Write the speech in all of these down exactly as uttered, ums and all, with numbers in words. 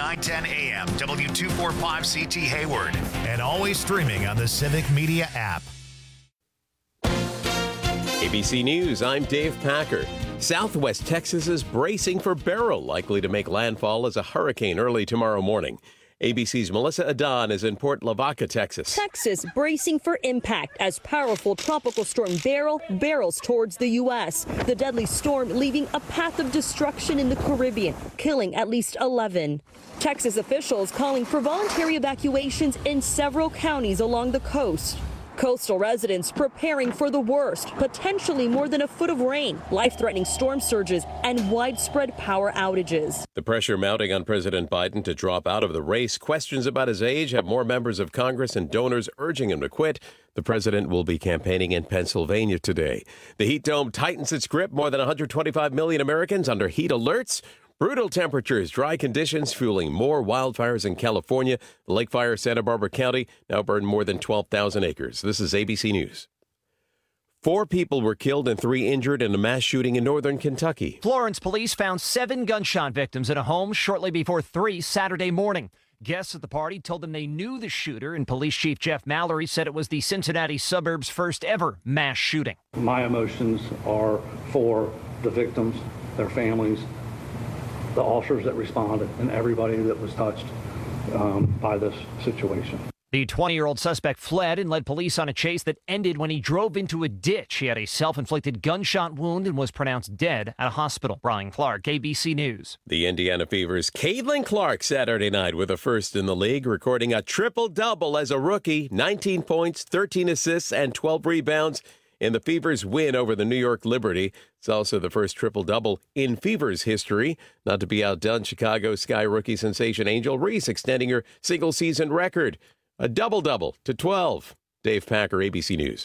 nine ten A M, W two forty-five C T Hayward, and always streaming on the Civic Media app. A B C News, I'm Dave Packer. Southwest Texas is bracing for Beryl, likely to make landfall as a hurricane early tomorrow morning. A B C's Melissa Adon is in Port Lavaca, Texas. Texas bracing for impact as powerful tropical storm Beryl barrels towards the U S. The deadly storm leaving a path of destruction in the Caribbean, killing at least eleven. Texas officials calling for voluntary evacuations in several counties along the coast. Coastal residents preparing for the worst, potentially more than a foot of rain, life-threatening storm surges, and widespread power outages. The pressure mounting on President Biden to drop out of the race. Questions about his age have more members of Congress and donors urging him to quit. The president will be campaigning in Pennsylvania today. The heat dome tightens its grip. More than one hundred twenty-five million Americans under heat alerts. Brutal temperatures, dry conditions fueling more wildfires in California. The Lake Fire, Santa Barbara County, now burned more than twelve thousand acres. This is A B C News. Four people were killed and three injured in a mass shooting in northern Kentucky. Florence police found seven gunshot victims in a home shortly before three Saturday morning. Guests at the party told them they knew the shooter, and Police Chief Jeff Mallory said it was the Cincinnati suburb's first ever mass shooting. My emotions are for the victims, their families, the officers that responded, and everybody that was touched um, by this situation. The twenty-year-old suspect fled and led police on a chase that ended when he drove into a ditch. He had a self-inflicted gunshot wound and was pronounced dead at a hospital. Brian Clark, A B C News. The Indiana Fever's Caitlin Clark Saturday night with a first in the league, recording a triple-double as a rookie, nineteen points, thirteen assists, and twelve rebounds in the Fever's win over the New York Liberty. It's also the first triple-double in Fever's history. Not to be outdone, Chicago Sky rookie sensation Angel Reese extending her single-season record. A double-double to twelve. Dave Packer, A B C News.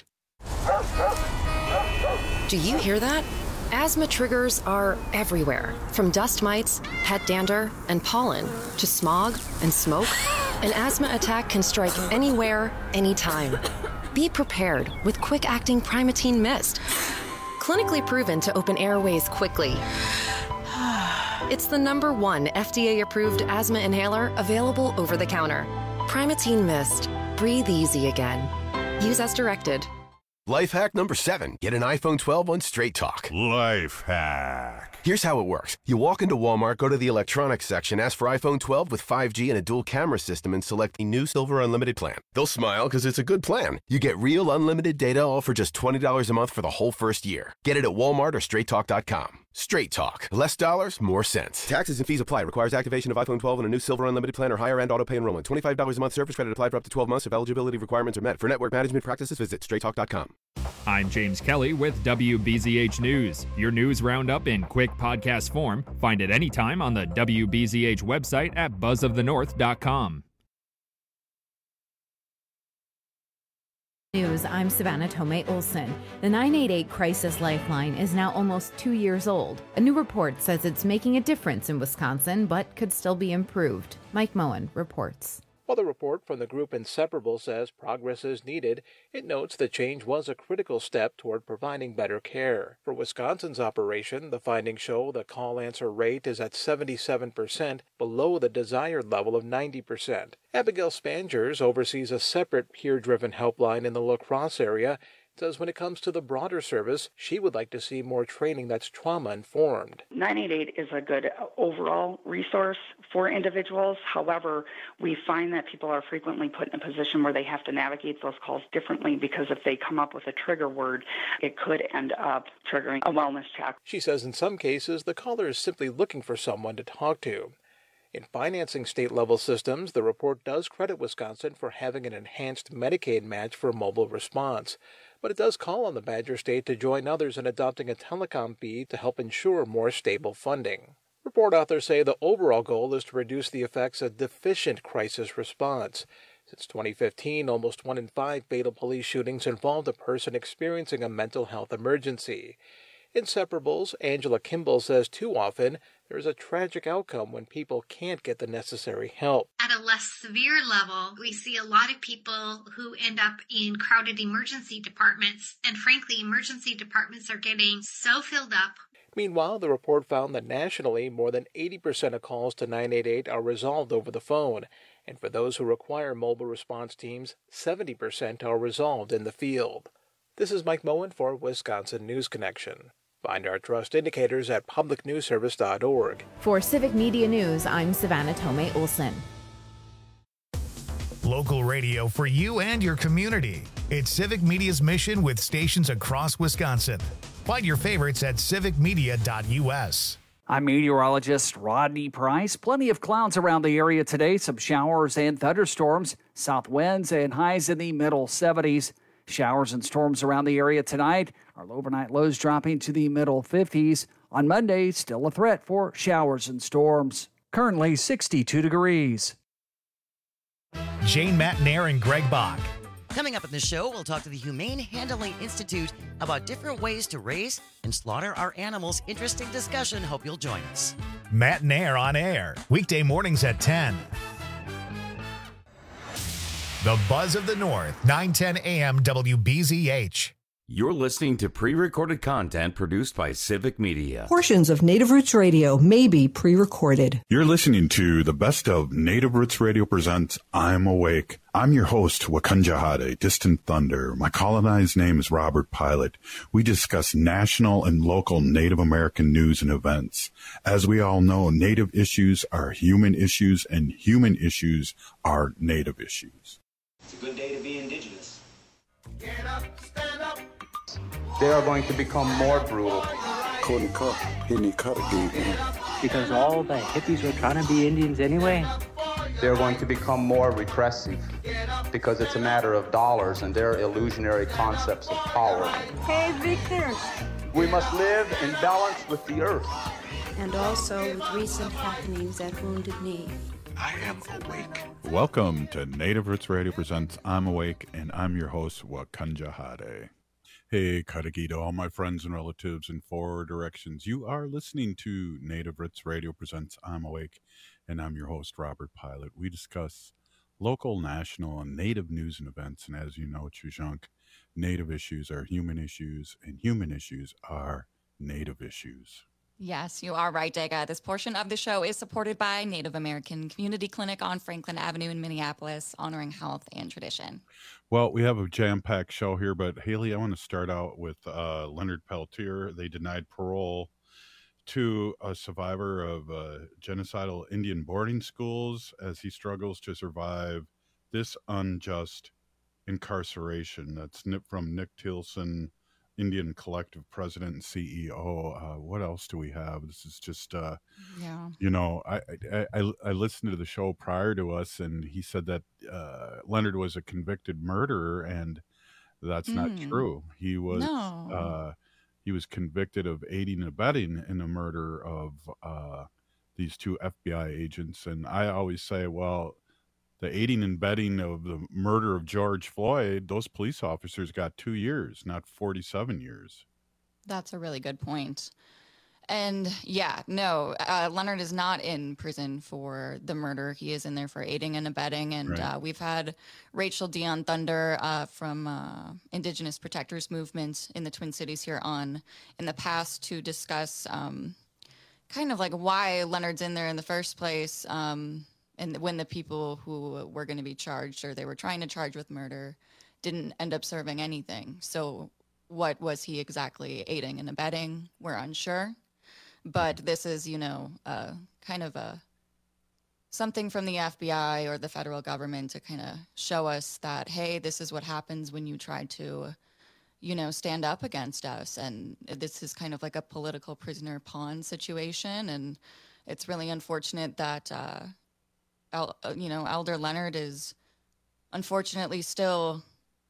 Do you hear that? Asthma triggers are everywhere, from dust mites, pet dander, and pollen, to smog and smoke. An asthma attack can strike anywhere, anytime. Be prepared with quick-acting Primatene Mist. Clinically proven to open airways quickly. It's the number one F D A-approved asthma inhaler available over the counter. Primatene Mist. Breathe easy again. Use as directed. Life hack number seven. Get an iPhone twelve on Straight Talk. Life hack. Here's how it works. You walk into Walmart, go to the electronics section, ask for iPhone twelve with five G and a dual camera system, and select the new Silver Unlimited plan. They'll smile because it's a good plan. You get real unlimited data all for just twenty dollars a month for the whole first year. Get it at Walmart or straight talk dot com. Straight Talk. Less dollars, more sense. Taxes and fees apply. Requires activation of iPhone twelve and a new Silver Unlimited plan or higher end auto pay enrollment. twenty-five dollars a month service credit applied for up to twelve months if eligibility requirements are met. For network management practices, visit straight talk dot com. I'm James Kelly with W B Z H News. Your news roundup in quick podcast form. Find it anytime on the W B Z H website at buzz of the north dot com. News, I'm Savannah Tomei Olson. The nine eight eight Crisis Lifeline is now almost two years old. A new report says it's making a difference in Wisconsin, but could still be improved. Mike Moen reports. While the report from the group Inseparable says progress is needed, it notes the change was a critical step toward providing better care. For Wisconsin's operation, the findings show the call answer rate is at seventy-seven percent, below the desired level of ninety percent. Abigail Spangers oversees a separate peer-driven helpline in the La Crosse area. Says when it comes to the broader service, she would like to see more training that's trauma-informed. nine eight eight is a good overall resource for individuals. However, we find that people are frequently put in a position where they have to navigate those calls differently because if they come up with a trigger word, it could end up triggering a wellness check. She says in some cases, the caller is simply looking for someone to talk to. In financing state-level systems, the report does credit Wisconsin for having an enhanced Medicaid match for mobile response. But it does call on the Badger State to join others in adopting a telecom fee to help ensure more stable funding. Report authors say the overall goal is to reduce the effects of deficient crisis response. Since twenty fifteen, almost one in five fatal police shootings involved a person experiencing a mental health emergency. Inseparable's Angela Kimball says too often there is a tragic outcome when people can't get the necessary help. At a less severe level, we see a lot of people who end up in crowded emergency departments, and frankly, emergency departments are getting so filled up. Meanwhile, the report found that nationally, more than eighty percent of calls to nine eight eight are resolved over the phone, and for those who require mobile response teams, seventy percent are resolved in the field. This is Mike Moen for Wisconsin News Connection. Find our trust indicators at public news service dot org. For Civic Media News, I'm Savannah Tomei Olson. Local radio for you and your community. It's Civic Media's mission with stations across Wisconsin. Find your favorites at civic media dot u s. I'm meteorologist Rodney Price. Plenty of clouds around the area today. Some showers and thunderstorms. South winds and highs in the middle seventies. Showers and storms around the area tonight. Our overnight lows dropping to the middle fifties. On Monday, still a threat for showers and storms. Currently sixty-two degrees. Jane Matnair and Greg Bach. Coming up in the show, we'll talk to the Humane Handling Institute about different ways to raise and slaughter our animals. Interesting discussion. Hope you'll join us. Matnair on air, weekday mornings at ten. The Buzz of the North, nine ten a m W B Z H. You're listening to pre-recorded content produced by Civic Media. Portions of Native Roots Radio may be pre-recorded. You're listening to the best of Native Roots Radio presents I'm Awake. I'm your host, Wakanja Distant Thunder. My colonized name is Robert Pilot. We discuss national and local Native American news and events. As we all know, Native issues are human issues, and human issues are Native issues. It's a good day to be Indigenous. Get up, stand up. They are going to become more brutal. Couldn't cut, any cut again. Because all the hippies were trying to be Indians anyway. They're going to become more repressive because it's a matter of dollars and their illusionary concepts of power. Hey, Victor. We must live in balance with the earth. And also with recent happenings at Wounded Knee. I am awake. Welcome to Native Roots Radio presents I'm Awake, and I'm your host, Wakanja Hade. Hey, Kadagi to all my friends and relatives in four directions. You are listening to Native Roots Radio presents I'm Awake, and I'm your host, Robert Pilot. We discuss local, national, and Native news and events, and as you know, Chujunk, Native issues are human issues, and human issues are Native issues. Yes, you are right, Dega. This portion of the show is supported by Native American Community Clinic on Franklin Avenue in Minneapolis, honoring health and tradition. Well, we have a jam-packed show here, but Haley, I want to start out with uh, Leonard Peltier. They denied parole to a survivor of uh, genocidal Indian boarding schools as he struggles to survive this unjust incarceration. That's from Nick Tilson, Indian Collective President and C E O. Uh, what else do we have? This is just, uh, yeah. you know, I, I, I, I listened to the show prior to us, and he said that uh, Leonard was a convicted murderer, and that's mm. not true. He was no. uh, he was convicted of aiding and abetting in the murder of uh, these two F B I agents. And I always say, well, the aiding and abetting of the murder of George Floyd, those police officers got two years, not forty-seven years. That's a really good point. And yeah, no, uh, Leonard is not in prison for the murder. He is in there for aiding and abetting. And right. uh, we've had Rachel Dion Thunder uh, from uh, Indigenous Protectors Movement in the Twin Cities here on in the past to discuss um, kind of like why Leonard's in there in the first place. Um, And when the people who were going to be charged or they were trying to charge with murder didn't end up serving anything. So what was he exactly aiding and abetting? We're unsure. But this is, you know, uh, kind of a something from the F B I or the federal government to kind of show us that, hey, this is what happens when you try to, you know, stand up against us. And this is kind of like a political prisoner pawn situation. And it's really unfortunate that, uh, El, you know, Elder Leonard is unfortunately still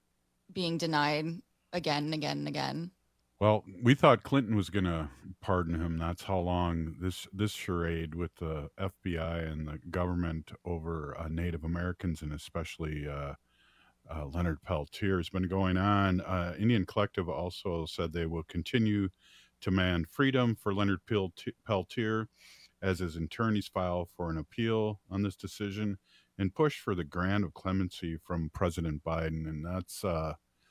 being denied again and again and again. Well, we thought Clinton was going to pardon him. That's how long this this charade with the F B I and the government over uh, Native Americans, and especially uh, uh, Leonard Peltier, has been going on. Uh, Indian Collective also said they will continue to demand freedom for Leonard Peltier as his attorneys file for an appeal on this decision and push for the grant of clemency from President Biden. And that's uh,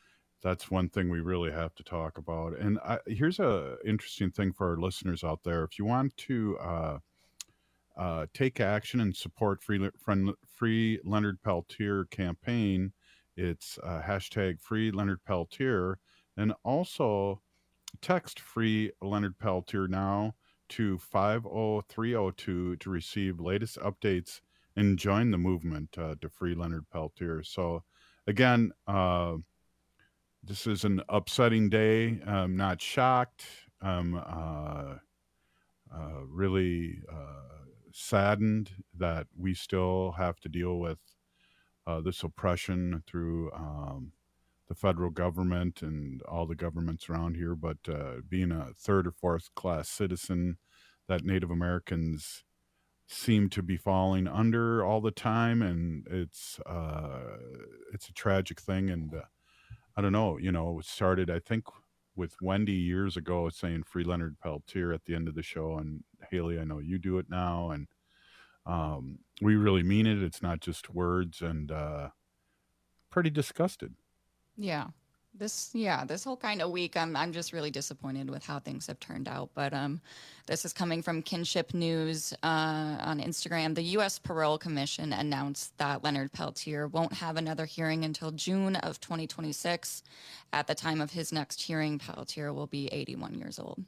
that's one thing we really have to talk about. And I, here's a interesting thing for our listeners out there. If you want to uh, uh, take action and support Free, friend, free Leonard Peltier campaign, it's uh, hashtag Free Leonard Peltier, and also text Free Leonard Peltier now to five oh three oh two to receive latest updates and join the movement uh, to Free Leonard Peltier. So again, uh, this is an upsetting day. I'm not shocked. I'm uh, uh, really uh, saddened that we still have to deal with uh, this oppression through um, the federal government and all the governments around here. But uh, being a third or fourth class citizen that Native Americans seem to be falling under all the time, and it's uh, it's a tragic thing. And uh, I don't know, you know, it started, I think, with Wendy years ago saying Free Leonard Peltier at the end of the show. And Haley, I know you do it now. And um, we really mean it. It's not just words, and uh, pretty disgusted. Yeah. This, yeah, this whole kind of week, I'm I'm just really disappointed with how things have turned out. But um, this is coming from Kinship News uh, on Instagram. The U S Parole Commission announced that Leonard Peltier won't have another hearing until June of twenty twenty-six. At the time of his next hearing, Peltier will be eighty-one years old.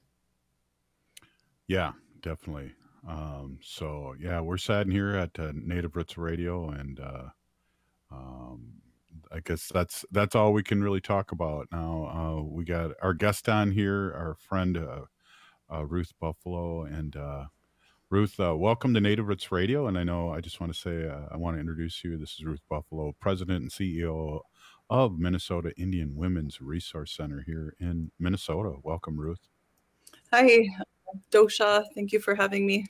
Yeah, definitely. Um, so, yeah, we're saddened here at uh, Native Roots Radio, and uh, um, I guess that's that's all we can really talk about now. Uh, we got our guest on here, our friend uh, uh, Ruth Buffalo, and uh, Ruth, uh, welcome to Native Roots Radio. And I know I just want to say uh, I want to introduce you. This is Ruth Buffalo, President and C E O of Minnesota Indian Women's Resource Center here in Minnesota. Welcome, Ruth. Hi, Dosha. Thank you for having me.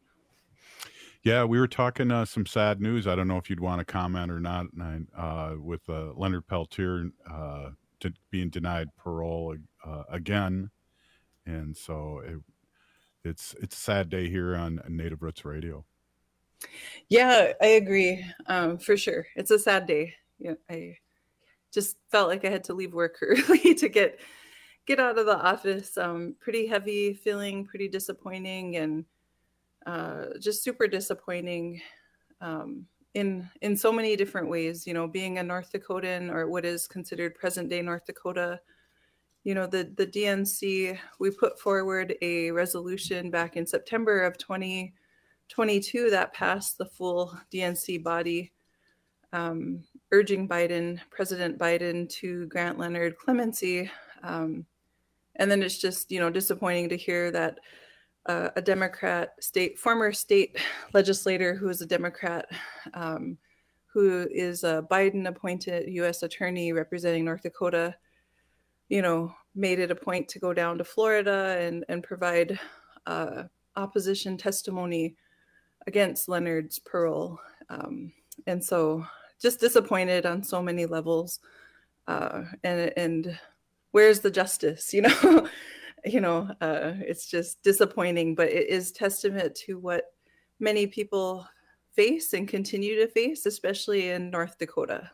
Yeah, we were talking uh, some sad news. I don't know if you'd want to comment or not. Uh, with uh, Leonard Peltier uh, to being denied parole uh, again, and so it, it's it's a sad day here on Native Roots Radio. Yeah, I agree. Um, for sure, it's a sad day. Yeah, I just felt like I had to leave work early to get get out of the office. Um, pretty heavy feeling, pretty disappointing, and uh, just super disappointing um, in in so many different ways. You know, being a North Dakotan, or what is considered present day North Dakota, you know, the the D N C, we put forward a resolution back in September of twenty twenty-two that passed the full D N C body, um, urging Biden, President Biden, to grant Leonard clemency. Um, and then it's just, you know, disappointing to hear that uh, a Democrat state, former state legislator who is a Democrat, um, who is a Biden appointed U S attorney representing North Dakota, you know, made it a point to go down to Florida and, and provide uh, opposition testimony against Leonard's parole. Um, and so just disappointed on so many levels. Uh, and, and where's the justice? You know, you know, uh, it's just disappointing, but it is testament to what many people face and continue to face, especially in North Dakota.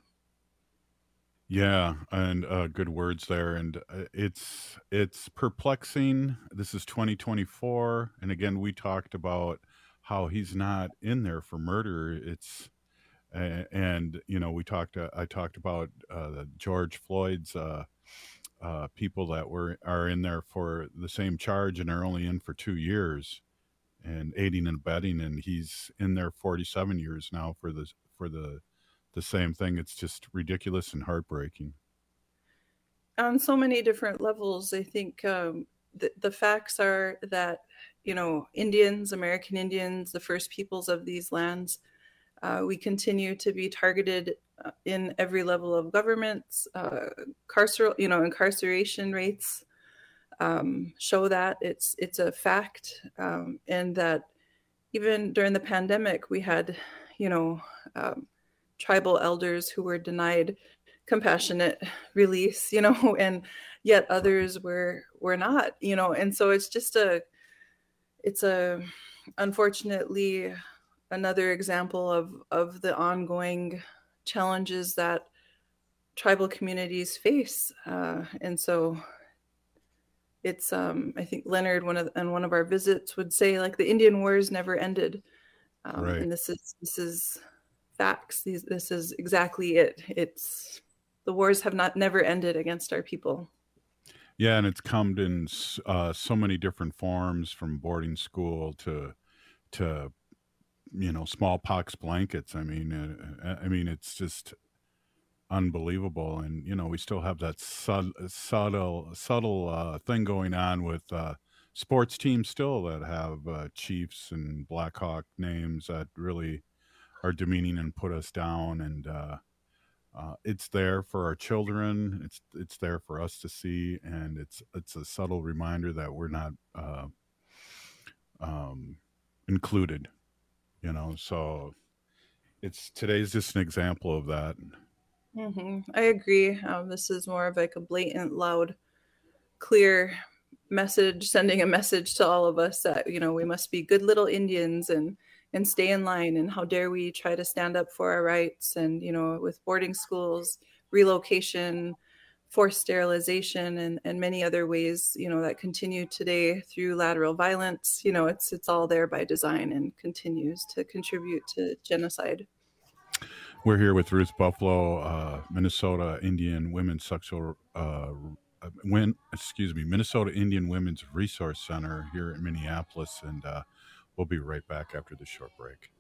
Yeah, and uh, good words there. And uh, it's it's perplexing. This is twenty twenty-four, and again, we talked about how he's not in there for murder. It's uh, and you know, we talked. Uh, I talked about uh, George Floyd's uh, uh, people that were are in there for the same charge and are only in for two years, and aiding and abetting, and he's in there forty-seven years now for the for the. the same thing. It's just ridiculous and heartbreaking. On so many different levels, I think um, the, the facts are that, you know, Indians, American Indians, the first peoples of these lands, uh, we continue to be targeted uh, in every level of governments. Uh, carceral, you know, incarceration rates um, show that it's it's a fact, um, and that even during the pandemic, we had, you know, um, tribal elders who were denied compassionate release, you know, and yet others were were not, you know, and so it's just a, it's a, unfortunately, another example of of the ongoing challenges that tribal communities face. Uh, and so it's, um, I think Leonard, one of, on one of our visits would say, like, the Indian Wars never ended. Um, Right. And this is, this is facts. These, this is exactly it. It's, the wars have not never ended against our people. Yeah, and it's come in s- uh, so many different forms, from boarding school to to you know smallpox blankets. I mean, uh, I mean, it's just unbelievable. And you know, we still have that sub- subtle subtle uh, thing going on with uh, sports teams still that have uh, Chiefs and Blackhawk names that really are demeaning and put us down. And uh, uh, it's there for our children. It's it's there for us to see, and it's it's a subtle reminder that we're not uh, um, included. You know, so it's today's just an example of that. hmm I agree. Um, this is more of like a blatant, loud, clear message, sending a message to all of us that, you know, we must be good little Indians and and stay in line. And how dare we try to stand up for our rights? And, you know, with boarding schools, relocation, forced sterilization, and, and many other ways, you know, that continue today through lateral violence, you know, it's it's all there by design and continues to contribute to genocide. We're here with Ruth Buffalo, uh, Minnesota Indian Women's Sexual, uh, win, excuse me, Minnesota Indian Women's Resource Center here in Minneapolis, and uh, we'll be right back after this short break.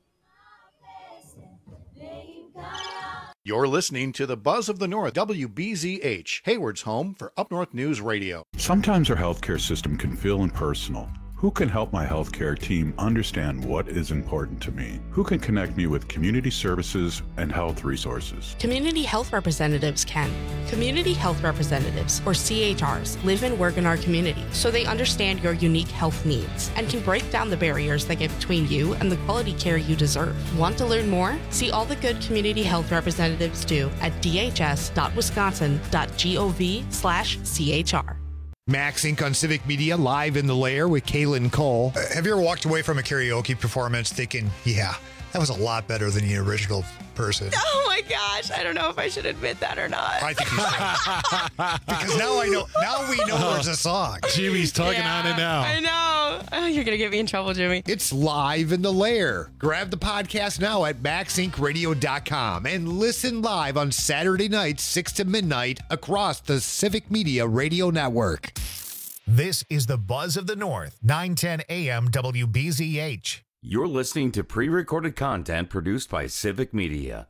You're listening to the Buzz of the North, W B Z H, Hayward's home for Up North News Radio. Sometimes our healthcare system can feel impersonal. Who can help my healthcare team understand what is important to me? Who can connect me with community services and health resources? Community health representatives can. Community health representatives, or C H Rs, live and work in our community, so they understand your unique health needs and can break down the barriers that get between you and the quality care you deserve. Want to learn more? See all the good community health representatives do at d h s dot wisconsin dot gov slash c h r. Max Incorporated on Civic Media, live in the lair with Kaylin Cole. Uh, have you ever walked away from a karaoke performance thinking, yeah, that was a lot better than the original person? Oh my gosh, I don't know if I should admit that or not. I think you should. Because now I know, now we know there's a song. Jimmy's tugging Yeah, on it now. I know. Oh, you're going to get me in trouble, Jimmy. It's live in the lair. Grab the podcast now at max inc radio dot com and listen live on Saturday nights, six to midnight, across the Civic Media Radio Network. This is the Buzz of the North, nine ten A M W B Z H. You're listening to pre-recorded content produced by Civic Media.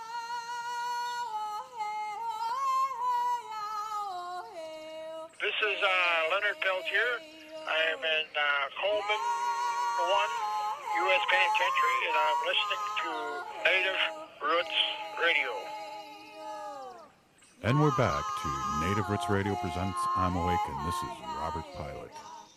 This is uh, Leonard Peltier. I am in uh, Coleman one U S Penitentiary, and I'm listening to Native Roots Radio. And we're back to Native Roots Radio presents I'm Awakened. This is Robert Pilot.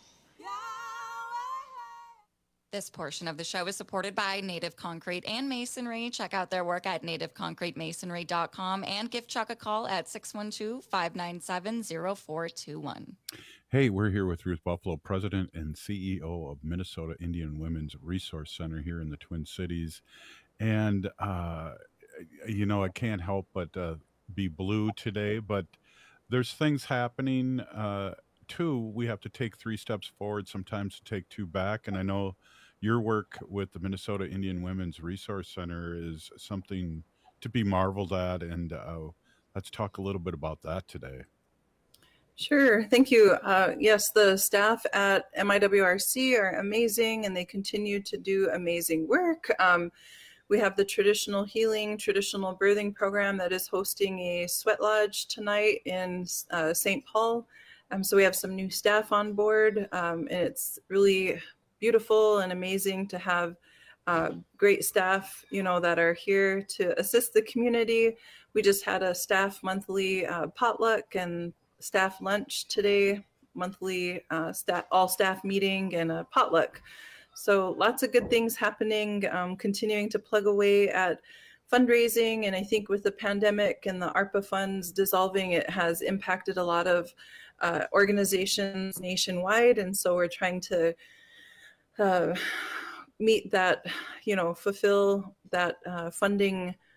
This portion of the show is supported by Native Concrete and Masonry. Check out their work at native concrete masonry dot com and give Chuck a call at six one two, five nine seven, zero four two one. Hey, we're here with Ruth Buffalo, President and C E O of Minnesota Indian Women's Resource Center here in the Twin Cities. And, uh, you know, I can't help but uh, be blue today, but there's things happening. Uh, two, we have to take three steps forward, sometimes to take two back. And I know your work with the Minnesota Indian Women's Resource Center is something to be marveled at. And uh, let's talk a little bit about that today. Sure. Thank you. Uh, yes, the staff at M I W R C are amazing, and they continue to do amazing work. Um, we have the Traditional Healing, Traditional Birthing Program that is hosting a sweat lodge tonight in uh, Saint Paul. Um, so we have some new staff on board, um, and it's really beautiful and amazing to have uh, great staff, you know, that are here to assist the community. We just had a staff monthly uh, potluck and staff lunch today, monthly uh, staff, all staff meeting and a potluck. So lots of good things happening, um, continuing to plug away at fundraising. And I think with the pandemic and the ARPA funds dissolving, it has impacted a lot of uh, organizations nationwide. And so we're trying to uh, meet that, you know, fulfill that uh, funding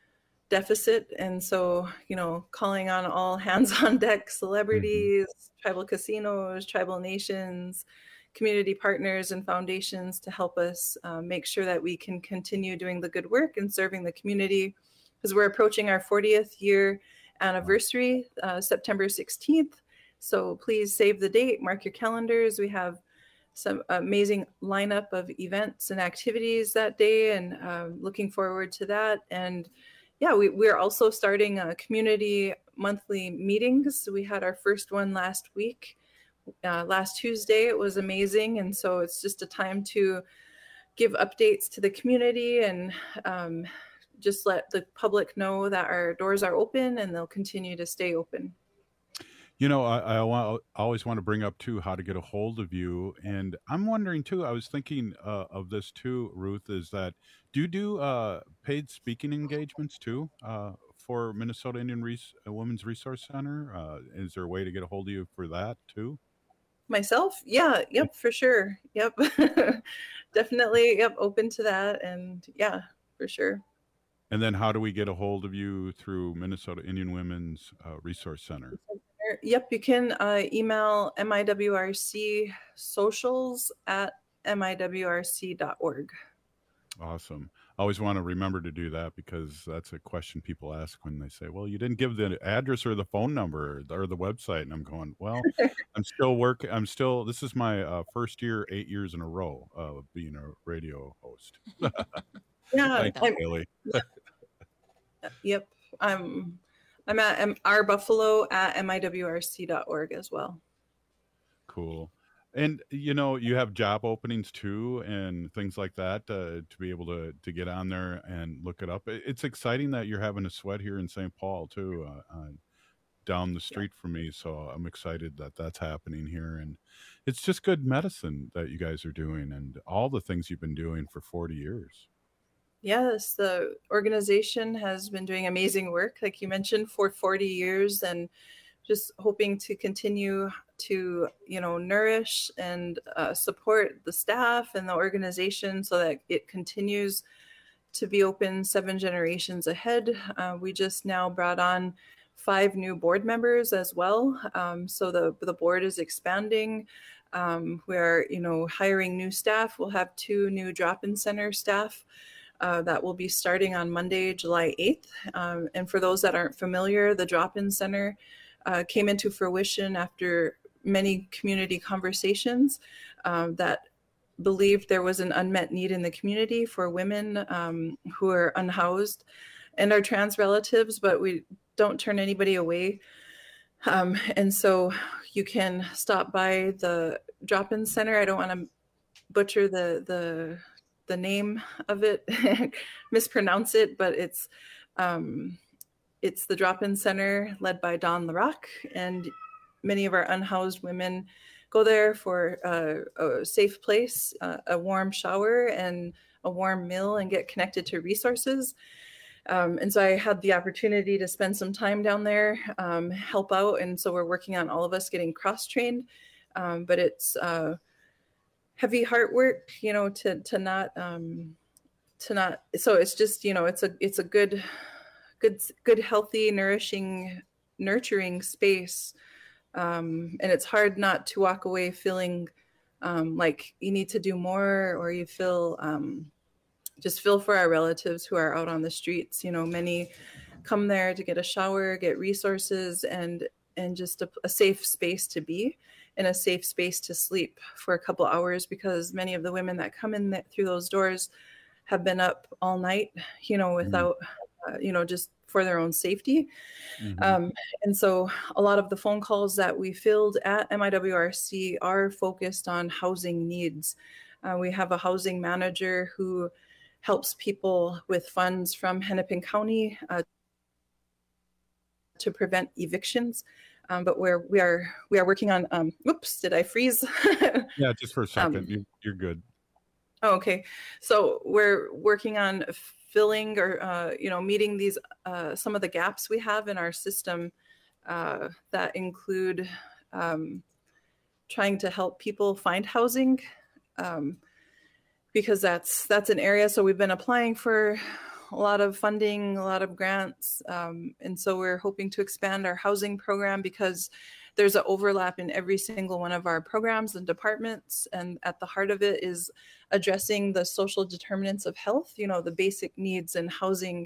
deficit. And so, you know, calling on all hands on deck, celebrities, mm-hmm. tribal casinos, tribal nations, community partners and foundations to help us uh, make sure that we can continue doing the good work and serving the community, because we're approaching our fortieth year anniversary, uh, September sixteenth. So please save the date, mark your calendars. We have some amazing lineup of events and activities that day, and uh, looking forward to that. And yeah, we, we're also starting a community monthly meetings. We had our first one last week, uh, last Tuesday. It was amazing. And so it's just a time to give updates to the community and um, just let the public know that our doors are open and they'll continue to stay open. You know, I, I, want, I always want to bring up, too, how to get a hold of you. And I'm wondering, too, I was thinking uh, of this, too, Ruth, is that do you do uh, paid speaking engagements, too, uh, for Minnesota Indian Res- Women's Resource Center? Uh, is there a way to get a hold of you for that, too? Myself? Yeah, yep, for sure. Yep. Definitely, yep, open to that. And yeah, for sure. And then how do we get a hold of you through Minnesota Indian Women's uh, Resource Center? Yep, you can uh, email M I W R C socials at M I W R C dot org. Awesome. I always want to remember to do that, because that's a question people ask when they say, well, you didn't give the address or the phone number or the website. And I'm going, well, I'm still working. I'm still, this is my uh, first year, eight years in a row of being a radio host. Yeah. Thank you, Haley. Yep. I'm, I'm at M- R Buffalo at M I W R C dot org as well. Cool. And, you know, you have job openings too and things like that uh, to be able to, to get on there and look it up. It's exciting that you're having a sweat here in Saint Paul too, uh, uh, down the street yeah. from me. So I'm excited that that's happening here. And it's just good medicine that you guys are doing and all the things you've been doing for forty years. Yes, the organization has been doing amazing work, like you mentioned, for forty years, and just hoping to continue to, you know, nourish and uh, support the staff and the organization so that it continues to be open seven generations ahead. Uh, we just now brought on five new board members as well. Um, so the, the board is expanding. Um, we're, you know, hiring new staff. We'll have two new drop-in center staff Uh, that will be starting on Monday, July eighth. Um, and for those that aren't familiar, the drop-in center uh, came into fruition after many community conversations um, that believed there was an unmet need in the community for women um, who are unhoused and are trans relatives, but we don't turn anybody away. Um, and so you can stop by the drop-in center. I don't want to butcher the the the name of it, mispronounce it, but it's um, it's the drop-in center led by Dawn LaRock, and many of our unhoused women go there for uh, a safe place, uh, a warm shower, and a warm meal, and get connected to resources. Um, and so I had the opportunity to spend some time down there, um, help out, and so we're working on all of us getting cross-trained, um, but it's uh, heavy heart work, you know, to to not um, to not. So it's just, you know, it's a it's a good, good, good, healthy, nourishing, nurturing space, um, and it's hard not to walk away feeling um, like you need to do more, or you feel um, just feel for our relatives who are out on the streets. You know, many come there to get a shower, get resources, and and just a, a safe space to be. In a safe space to sleep for a couple hours, because many of the women that come in th- through those doors have been up all night, you know, without, mm-hmm. uh, you know, just for their own safety. Mm-hmm. Um, and so a lot of the phone calls that we filled at M I W R C are focused on housing needs. Uh, we have a housing manager who helps people with funds from Hennepin County uh, to prevent evictions. Um, but we're, we are we are working on, um, oops, did I freeze? Yeah, just for a second. Um, you, you're good. Oh, okay. So we're working on filling or, uh, you know, meeting these, uh, some of the gaps we have in our system uh, that include um, trying to help people find housing, um, because that's that's an area. So we've been applying for a lot of funding, a lot of grants. Um, and so we're hoping to expand our housing program because there's an overlap in every single one of our programs and departments. And at the heart of it is addressing the social determinants of health, you know, the basic needs, and housing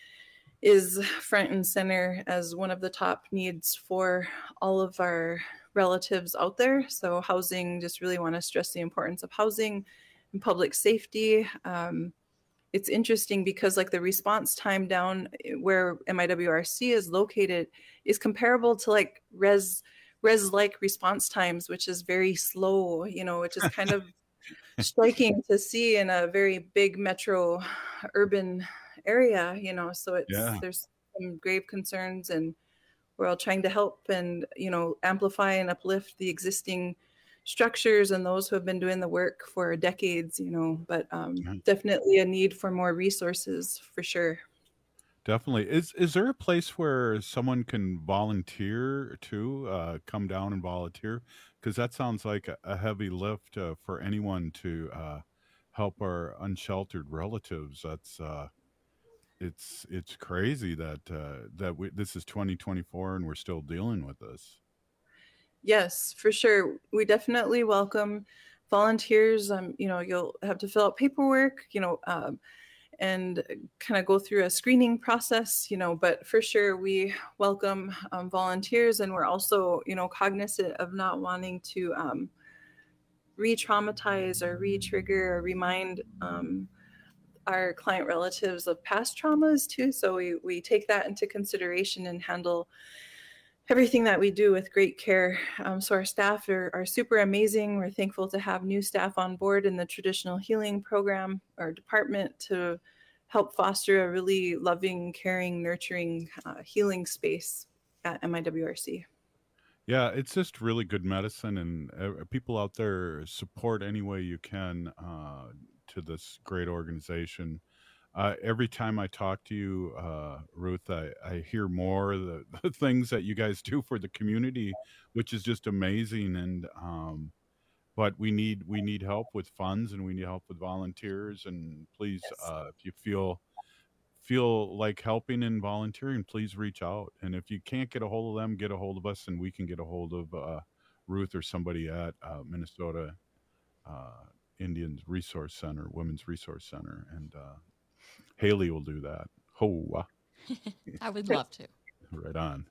is front and center as one of the top needs for all of our relatives out there. So housing, just really want to stress the importance of housing and public safety. Um, it's interesting because like the response time down where M I W R C is located is comparable to like res res-like response times, which is very slow, you know, which is kind of striking to see in a very big metro urban area, you know. So it's Yeah. there's some grave concerns, and we're all trying to help and, you know, amplify and uplift the existing structures and those who have been doing the work for decades, you know, but um, definitely a need for more resources for sure. Definitely. Is is there a place where someone can volunteer too? Uh, come down and volunteer? Because that sounds like a, a heavy lift uh, for anyone to uh, help our unsheltered relatives. That's uh, it's it's crazy that uh, that we, this is twenty twenty-four and we're still dealing with this. Yes, for sure. We definitely welcome volunteers. Um, you know, you'll have to fill out paperwork, you know, um, and kind of go through a screening process, you know, but for sure we welcome um, volunteers, and we're also, you know, cognizant of not wanting to um, re-traumatize or re-trigger or remind um, our client relatives of past traumas too. So we, we take that into consideration and handle everything that we do with great care. Um, so our staff are, are super amazing. We're thankful to have new staff on board in the traditional healing program or department to help foster a really loving, caring, nurturing, uh, healing space at M I W R C. Yeah, it's just really good medicine, and uh, people out there support any way you can uh, to this great organization. Uh, every time I talk to you, uh, Ruth, I, I hear more the, the things that you guys do for the community, which is just amazing. And um, but we need we need help with funds, and we need help with volunteers. And please, Yes. uh, if you feel feel like helping and volunteering, please reach out. And if you can't get a hold of them, get a hold of us, and we can get a hold of uh, Ruth or somebody at uh, Minnesota uh, Indians Resource Center, Women's Resource Center, and uh, Haley will do that. Ho, I would love to. right on.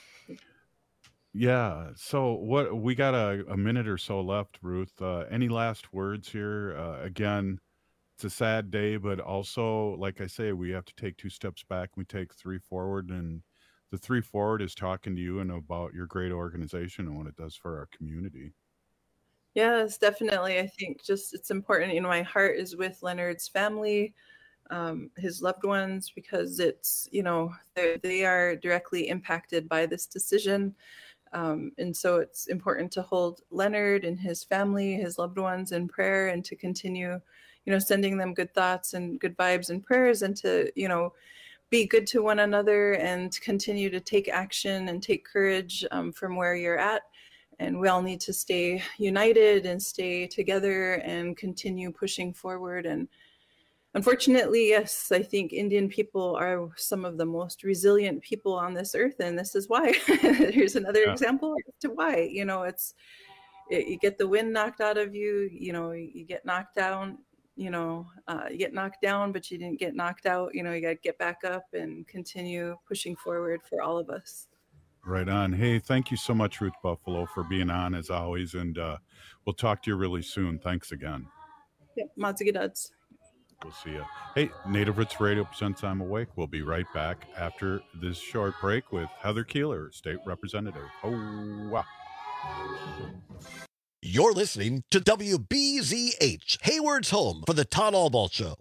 Yeah. So what we got a, a minute or so left, Ruth. Uh, any last words here? Uh, again, it's a sad day, but also, like I say, we have to take two steps back. We take three forward, and the three forward is talking to you and about your great organization and what it does for our community. Yes, definitely. I think just it's important. You know, my heart is with Leonard's family, um, his loved ones, because it's, you know, they are directly impacted by this decision. Um, and so it's important to hold Leonard and his family, his loved ones in prayer, and to continue, you know, sending them good thoughts and good vibes and prayers, and to, you know, be good to one another and continue to take action and take courage um, from where you're at. And we all need to stay united and stay together and continue pushing forward. And unfortunately, yes, I think Indian people are some of the most resilient people on this earth. And this is why. Here's another Yeah. example as to why. You know, it's, it, you get the wind knocked out of you, you know, you get knocked down, you know, uh, you get knocked down, but you didn't get knocked out. You know, you got to get back up and continue pushing forward for all of us. Right on. Hey, thank you so much, Ruth Buffalo, for being on as always. And uh, we'll talk to you really soon. Thanks again. Yeah, Matsigaduds. We'll see you. Hey, Native Roots Radio presents I'm Awake. We'll be right back after this short break with Heather Keeler, State Representative. Oh, wow. You're listening to W B Z H, Hayward's home for the Todd Albaugh Show.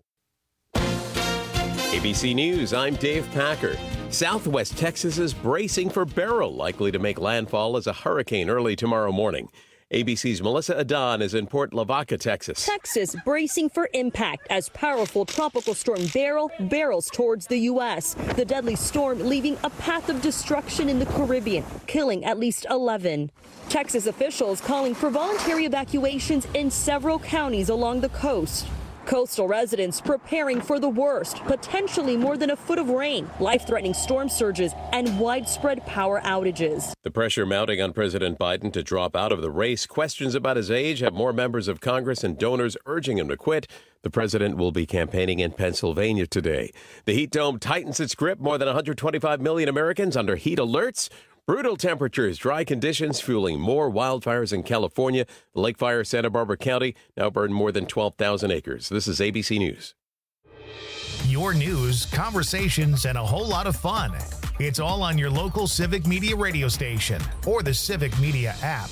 A B C News, I'm Dave Packer. Southwest Texas is bracing for Beryl, likely to make landfall as a hurricane early tomorrow morning. A B C's Melissa Adon is in Port Lavaca, Texas. Texas bracing for impact as powerful tropical storm Beryl barrels towards the U S. The deadly storm leaving a path of destruction in the Caribbean, killing at least eleven. Texas officials calling for voluntary evacuations in several counties along the coast. Coastal residents preparing for the worst, potentially more than a foot of rain, life-threatening storm surges, and widespread power outages. The pressure mounting on President Biden to drop out of the race. Questions about his age have more members of Congress and donors urging him to quit. The president will be campaigning in Pennsylvania today. The heat dome tightens its grip. More than one hundred twenty-five million Americans under heat alerts. Brutal temperatures, dry conditions fueling more wildfires in California. The Lake Fire, Santa Barbara County, now burned more than twelve thousand acres. This is A B C News. Your news, conversations, and a whole lot of fun. It's all on your local Civic Media radio station or the Civic Media app.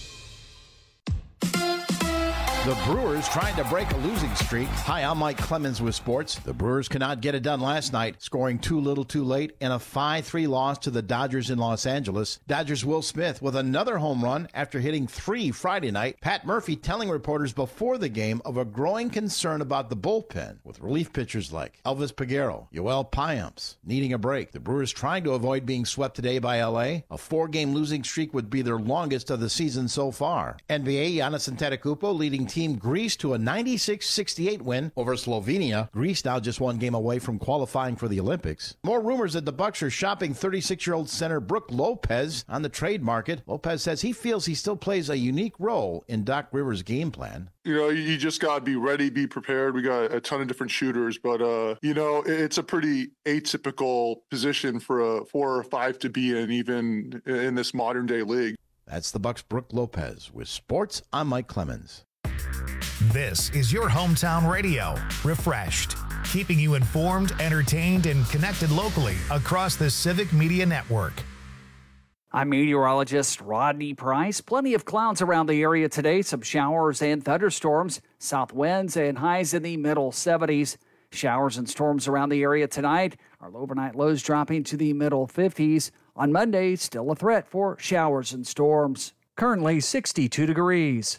The Brewers trying to break a losing streak. Hi, I'm Mike Clemens with sports. The Brewers could not get it done last night, scoring too little too late in a five three loss to the Dodgers in Los Angeles. Dodgers' Will Smith with another home run after hitting three Friday night. Pat Murphy telling reporters before the game of a growing concern about the bullpen, with relief pitchers like Elvis Peguero, Yoel Payamps needing a break. The Brewers trying to avoid being swept today by L A. A four-game losing streak would be their longest of the season so far. N B A, Giannis Antetokounmpo leading Team Greece to a ninety-six sixty-eight win over Slovenia. Greece now just one game away from qualifying for the Olympics. More rumors that the Bucks are shopping thirty-six-year-old center Brook Lopez on the trade market. Lopez says he feels he still plays a unique role in Doc Rivers' game plan. You know, you just got to be ready, be prepared. We got a ton of different shooters, but, uh, you know, it's a pretty atypical position for a four or five to be in, even in this modern day league. That's the Bucks' Brook Lopez. With sports, I'm Mike Clemens. This is your hometown radio, Refreshed, keeping you informed, entertained, and connected locally across the Civic Media Network. I'm meteorologist Rodney Price. Plenty of clouds around the area today, some showers and thunderstorms, south winds and highs in the middle seventies. Showers and storms around the area tonight. Our overnight lows dropping to the middle fifties. On Monday, still a threat for showers and storms. Currently sixty-two degrees.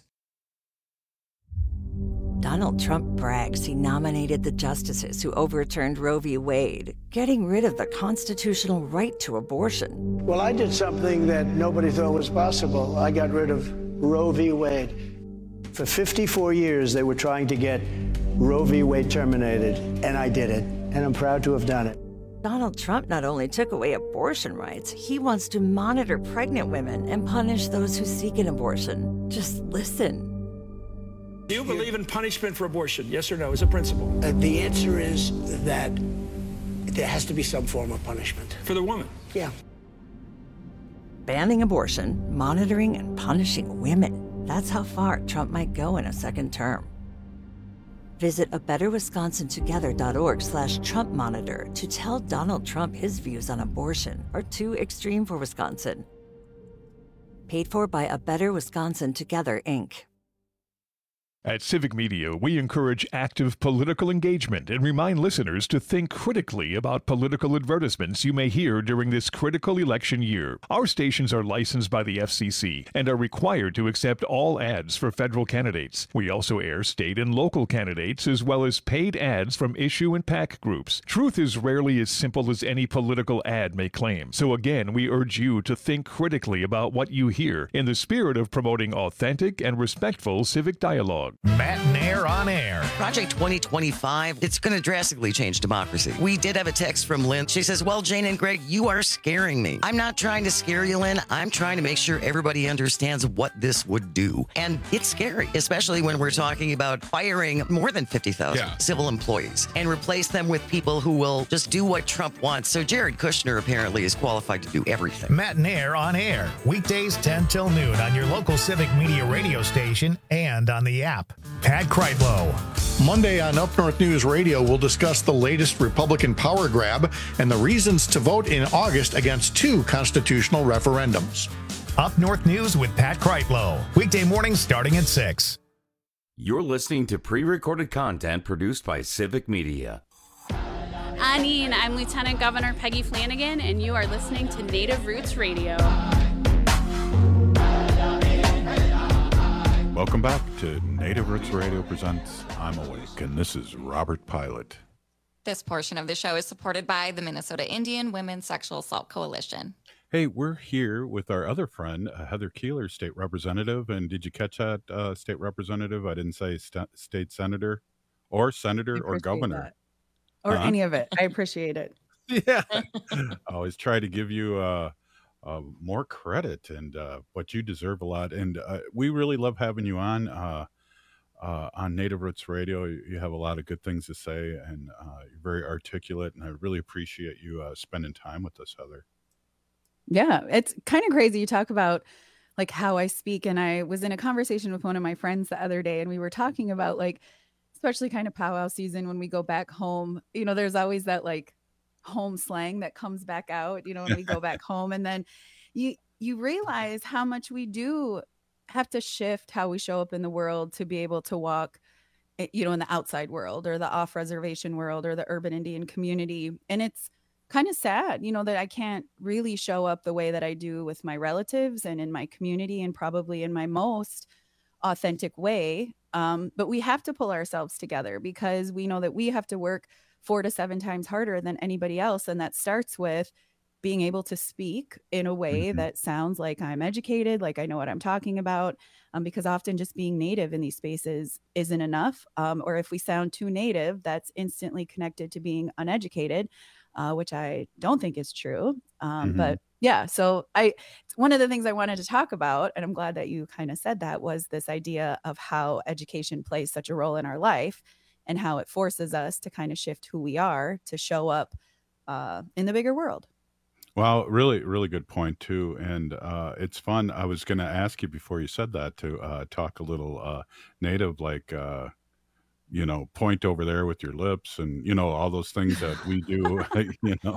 Donald Trump brags he nominated the justices who overturned Roe v. Wade, getting rid of the constitutional right to abortion. Well, I did something that nobody thought was possible. I got rid of Roe v. Wade. For fifty-four years, they were trying to get Roe v. Wade terminated, and I did it, and I'm proud to have done it. Donald Trump not only took away abortion rights, he wants to monitor pregnant women and punish those who seek an abortion. Just listen. Do you believe in punishment for abortion? Yes or no, as a principle? Uh, the answer is that there has to be some form of punishment. For the woman? Yeah. Banning abortion, monitoring and punishing women. That's how far Trump might go in a second term. Visit a better wisconsin together dot org slash Trump monitor to tell Donald Trump his views on abortion are too extreme for Wisconsin. Paid for by A Better Wisconsin Together, Incorporated. At Civic Media, we encourage active political engagement and remind listeners to think critically about political advertisements you may hear during this critical election year. Our stations are licensed by the F C C and are required to accept all ads for federal candidates. We also air state and local candidates as well as paid ads from issue and PAC groups. Truth is rarely as simple as any political ad may claim. So again, we urge you to think critically about what you hear in the spirit of promoting authentic and respectful civic dialogue. Matt Nair on air. Project twenty twenty-five, it's going to drastically change democracy. We did have a text from Lynn. She says, well, Jane and Greg, you are scaring me. I'm not trying to scare you, Lynn. I'm trying to make sure everybody understands what this would do. And it's scary, especially when we're talking about firing more than fifty thousand yeah. civil employees and replace them with people who will just do what Trump wants. So Jared Kushner apparently is qualified to do everything. Matt Nair on air. Weekdays ten till noon on your local Civic Media radio station and on the app. Pat Kreitlow. Monday on Up North News Radio, we'll discuss the latest Republican power grab and the reasons to vote in August against two constitutional referendums. Up North News with Pat Kreitlow. Weekday mornings starting at six. You're listening to pre-recorded content produced by Civic Media. Anine, I'm Lieutenant Governor Peggy Flanagan, and you are listening to Native Roots Radio. Welcome back to Native Roots Radio presents I'm Awake, and this is Robert Pilot. This portion of the show is supported by the Minnesota Indian Women's Sexual Assault Coalition. Hey, we're here with our other friend, uh, Heather Keeler, state representative. And did you catch that, uh, state representative? I didn't say st- state senator or senator I or appreciate governor. that. Or Uh-huh. any of it. I appreciate it. Yeah. I always try to give you uh, uh, more credit, and uh, but you deserve a lot. And uh, we really love having you on uh, uh, on Native Roots Radio. You have a lot of good things to say, and uh, you're very articulate. And I really appreciate you uh, spending time with us, Heather. Yeah, it's kind of crazy. You talk about like how I speak, and I was in a conversation with one of my friends the other day, and we were talking about like, especially kind of powwow season when we go back home, you know, there's always that like home slang that comes back out, you know, when we go back home, and then you you realize how much we do have to shift how we show up in the world to be able to walk, you know, in the outside world or the off reservation world or the urban Indian community. And it's kind of sad, you know, that I can't really show up the way that I do with my relatives and in my community, and probably in my most authentic way. Um, but we have to pull ourselves together, because we know that we have to work four to seven times harder than anybody else. And that starts with being able to speak in a way mm-hmm. that sounds like I'm educated, like I know what I'm talking about, um, because often just being native in these spaces isn't enough. Um, or if we sound too native, that's instantly connected to being uneducated, uh, which I don't think is true. Um, mm-hmm. But yeah, so I, one of the things I wanted to talk about, and I'm glad that you kind of said that, was this idea of how education plays such a role in our life and how it forces us to kind of shift who we are to show up uh, in the bigger world. Well, really, really good point too. And uh, it's fun. I was going to ask you before you said that to uh, talk a little uh, native, like, uh, you know, point over there with your lips and, you know, all those things that we do, you know,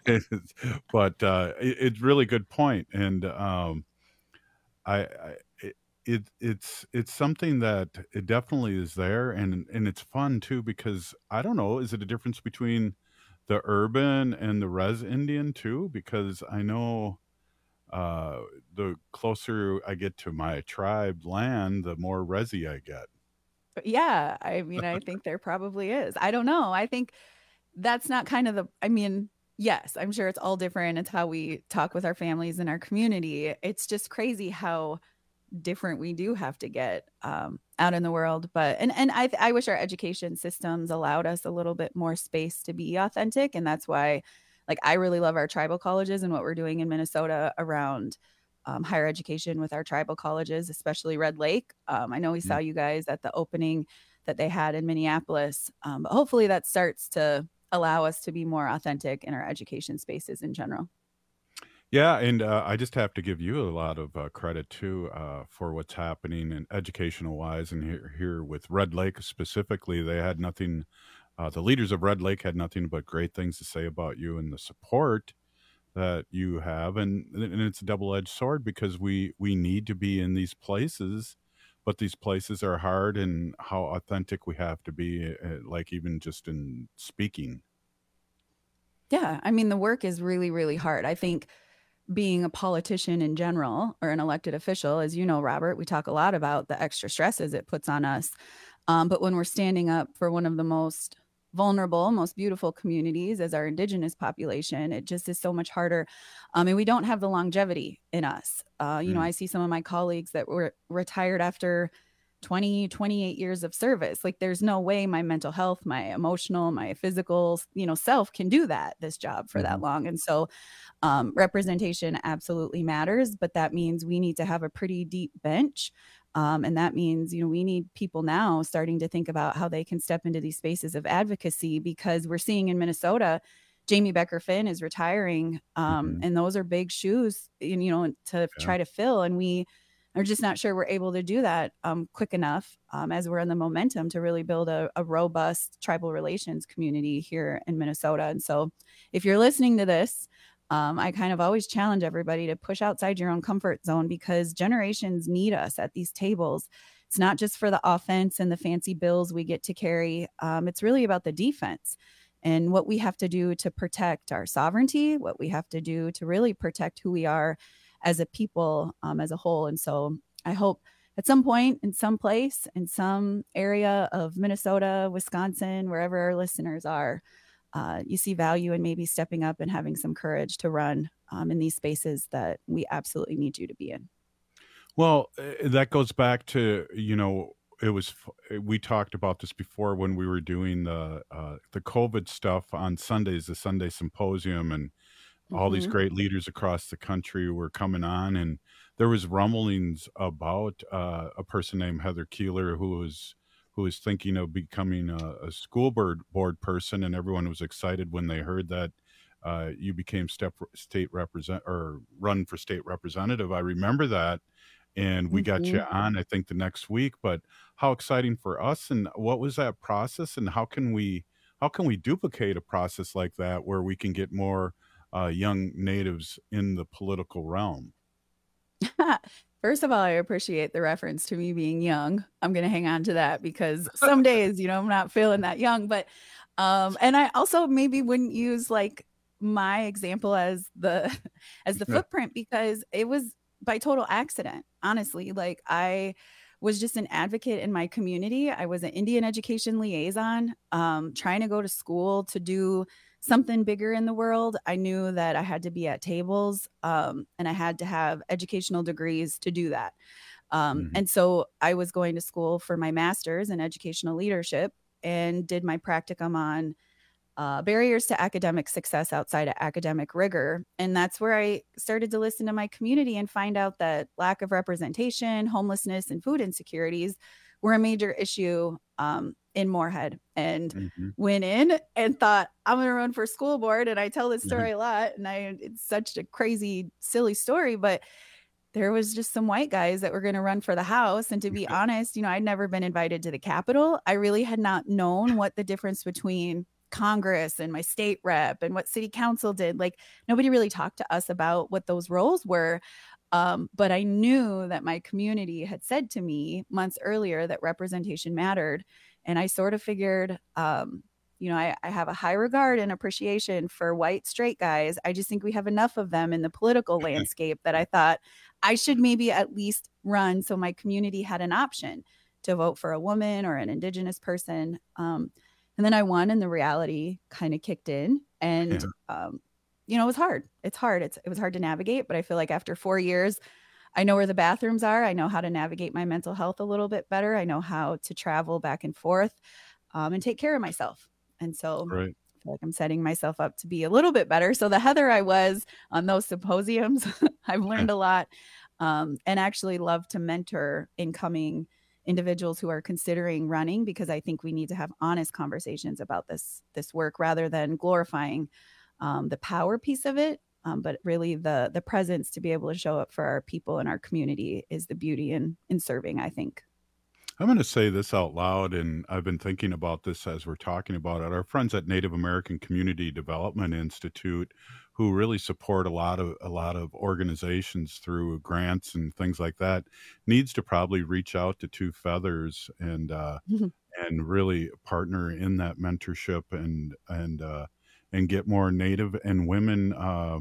but uh, it, it's really good point. And um, I, I it, it, it's, it's something that it definitely is there. And, and it's fun too, because I don't know, is it a difference between the urban and the res Indian too? Because I know uh, the closer I get to my tribe land, the more resi I get. Yeah, I mean, I think there probably is. I don't know. I think that's not kind of the, I mean, yes, I'm sure it's all different. It's how we talk with our families and our community. It's just crazy how different we do have to get um, out in the world. But, and, and I, I wish our education systems allowed us a little bit more space to be authentic. And that's why, like, I really love our tribal colleges and what we're doing in Minnesota around Um, higher education with our tribal colleges, especially Red Lake. Um, I know we saw you guys at the opening that they had in Minneapolis. Um, but hopefully that starts to allow us to be more authentic in our education spaces in general. Yeah, and uh, I just have to give you a lot of uh, credit too uh, for what's happening in educational wise. And here, here with Red Lake specifically, they had nothing. Uh, the leaders of Red Lake had nothing but great things to say about you and the support that you have, and and it's a double-edged sword, because we we need to be in these places, but these places are hard, and how authentic we have to be, uh, like even just in speaking. Yeah, I mean, the work is really, really hard. I think being a politician in general, or an elected official, as you know, Robert, we talk a lot about the extra stresses it puts on us. Um, but when we're standing up for one of the most vulnerable, most beautiful communities as our Indigenous population, it just is so much harder. Um, and we don't have the longevity in us. Uh, you mm. know, I see some of my colleagues that were retired after twenty, twenty-eight years of service. Like, there's no way my mental health, my emotional, my physical, you know, self can do that, this job for mm. that long. And so um, representation absolutely matters, but that means we need to have a pretty deep bench. Um, and that means, you know, we need people now starting to think about how they can step into these spaces of advocacy, because we're seeing in Minnesota, Jamie Becker Finn is retiring. Um, mm-hmm. And those are big shoes, you know, to yeah. try to fill. And we are just not sure we're able to do that um, quick enough um, as we're in the momentum to really build a, a robust tribal relations community here in Minnesota. And so if you're listening to this, Um, I kind of always challenge everybody to push outside your own comfort zone, because generations need us at these tables. It's not just for the offense and the fancy bills we get to carry. Um, it's really about the defense and what we have to do to protect our sovereignty, what we have to do to really protect who we are as a people, um, as a whole. And so I hope at some point, in some place, in some area of Minnesota, Wisconsin, wherever our listeners are, Uh, you see value in maybe stepping up and having some courage to run um, in these spaces that we absolutely need you to be in. Well, that goes back to, you know, it was we talked about this before when we were doing the uh, the COVID stuff on Sundays, the Sunday Symposium, and all these Mhm. great leaders across the country were coming on, and there was rumblings about uh, a person named Heather Keeler who was who was thinking of becoming a, a school board board person, and everyone was excited when they heard that uh, you became step, state represent or run for state representative. I remember that, and we got you Mhm. on, I think, the next week. But how exciting for us, and what was that process, and how can we how can we duplicate a process like that where we can get more uh, young natives in the political realm? First of all, I appreciate the reference to me being young. I'm going to hang on to that because some days, you know, I'm not feeling that young, but um and I also maybe wouldn't use like my example as the as the Yeah. footprint because it was by total accident. Honestly, like I was just an advocate in my community. I was an Indian education liaison, um trying to go to school to do something bigger in the world. I knew that I had to be at tables um, and I had to have educational degrees to do that. Um, Mhm. and so I was going to school for my master's in educational leadership and did my practicum on uh, barriers to academic success outside of academic rigor. And that's where I started to listen to my community and find out that lack of representation, homelessness, and food insecurities were a major issue um, in Moorhead. And Mhm. went in and thought, I'm going to run for school board. And I tell this story a lot. And I, it's such a crazy, silly story, but there was just some white guys that were going to run for the House. And to be honest, you know, I'd never been invited to the Capitol. I really had not known what the difference between Congress and my state rep and what city council did. Like nobody really talked to us about what those roles were. Um, but I knew that my community had said to me months earlier that representation mattered. And I sort of figured, um, you know, I, I have a high regard and appreciation for white straight guys. I just think we have enough of them in the political landscape that I thought I should maybe at least run so my community had an option to vote for a woman or an Indigenous person. Um, and then I won and the reality kind of kicked in. And, Yeah. um, you know, it was hard. It's hard. It's, it was hard to navigate, but I feel like after four years, I know where the bathrooms are. I know how to navigate my mental health a little bit better. I know how to travel back and forth um, and take care of myself. And so Right. I feel like I'm setting myself up to be a little bit better. So the Heather I was on those symposiums, I've learned a lot um, and actually love to mentor incoming individuals who are considering running because I think we need to have honest conversations about this, this work rather than glorifying um, the power piece of it. Um, but really the the presence to be able to show up for our people and our community is the beauty in in serving, I think. I'm going to say this out loud, and I've been thinking about this as we're talking about it. Our friends at Native American Community Development Institute, who really support a lot of a lot of organizations through grants and things like that, needs to probably reach out to Two Feathers and uh, and really partner in that mentorship and and uh, and get more Native and women uh,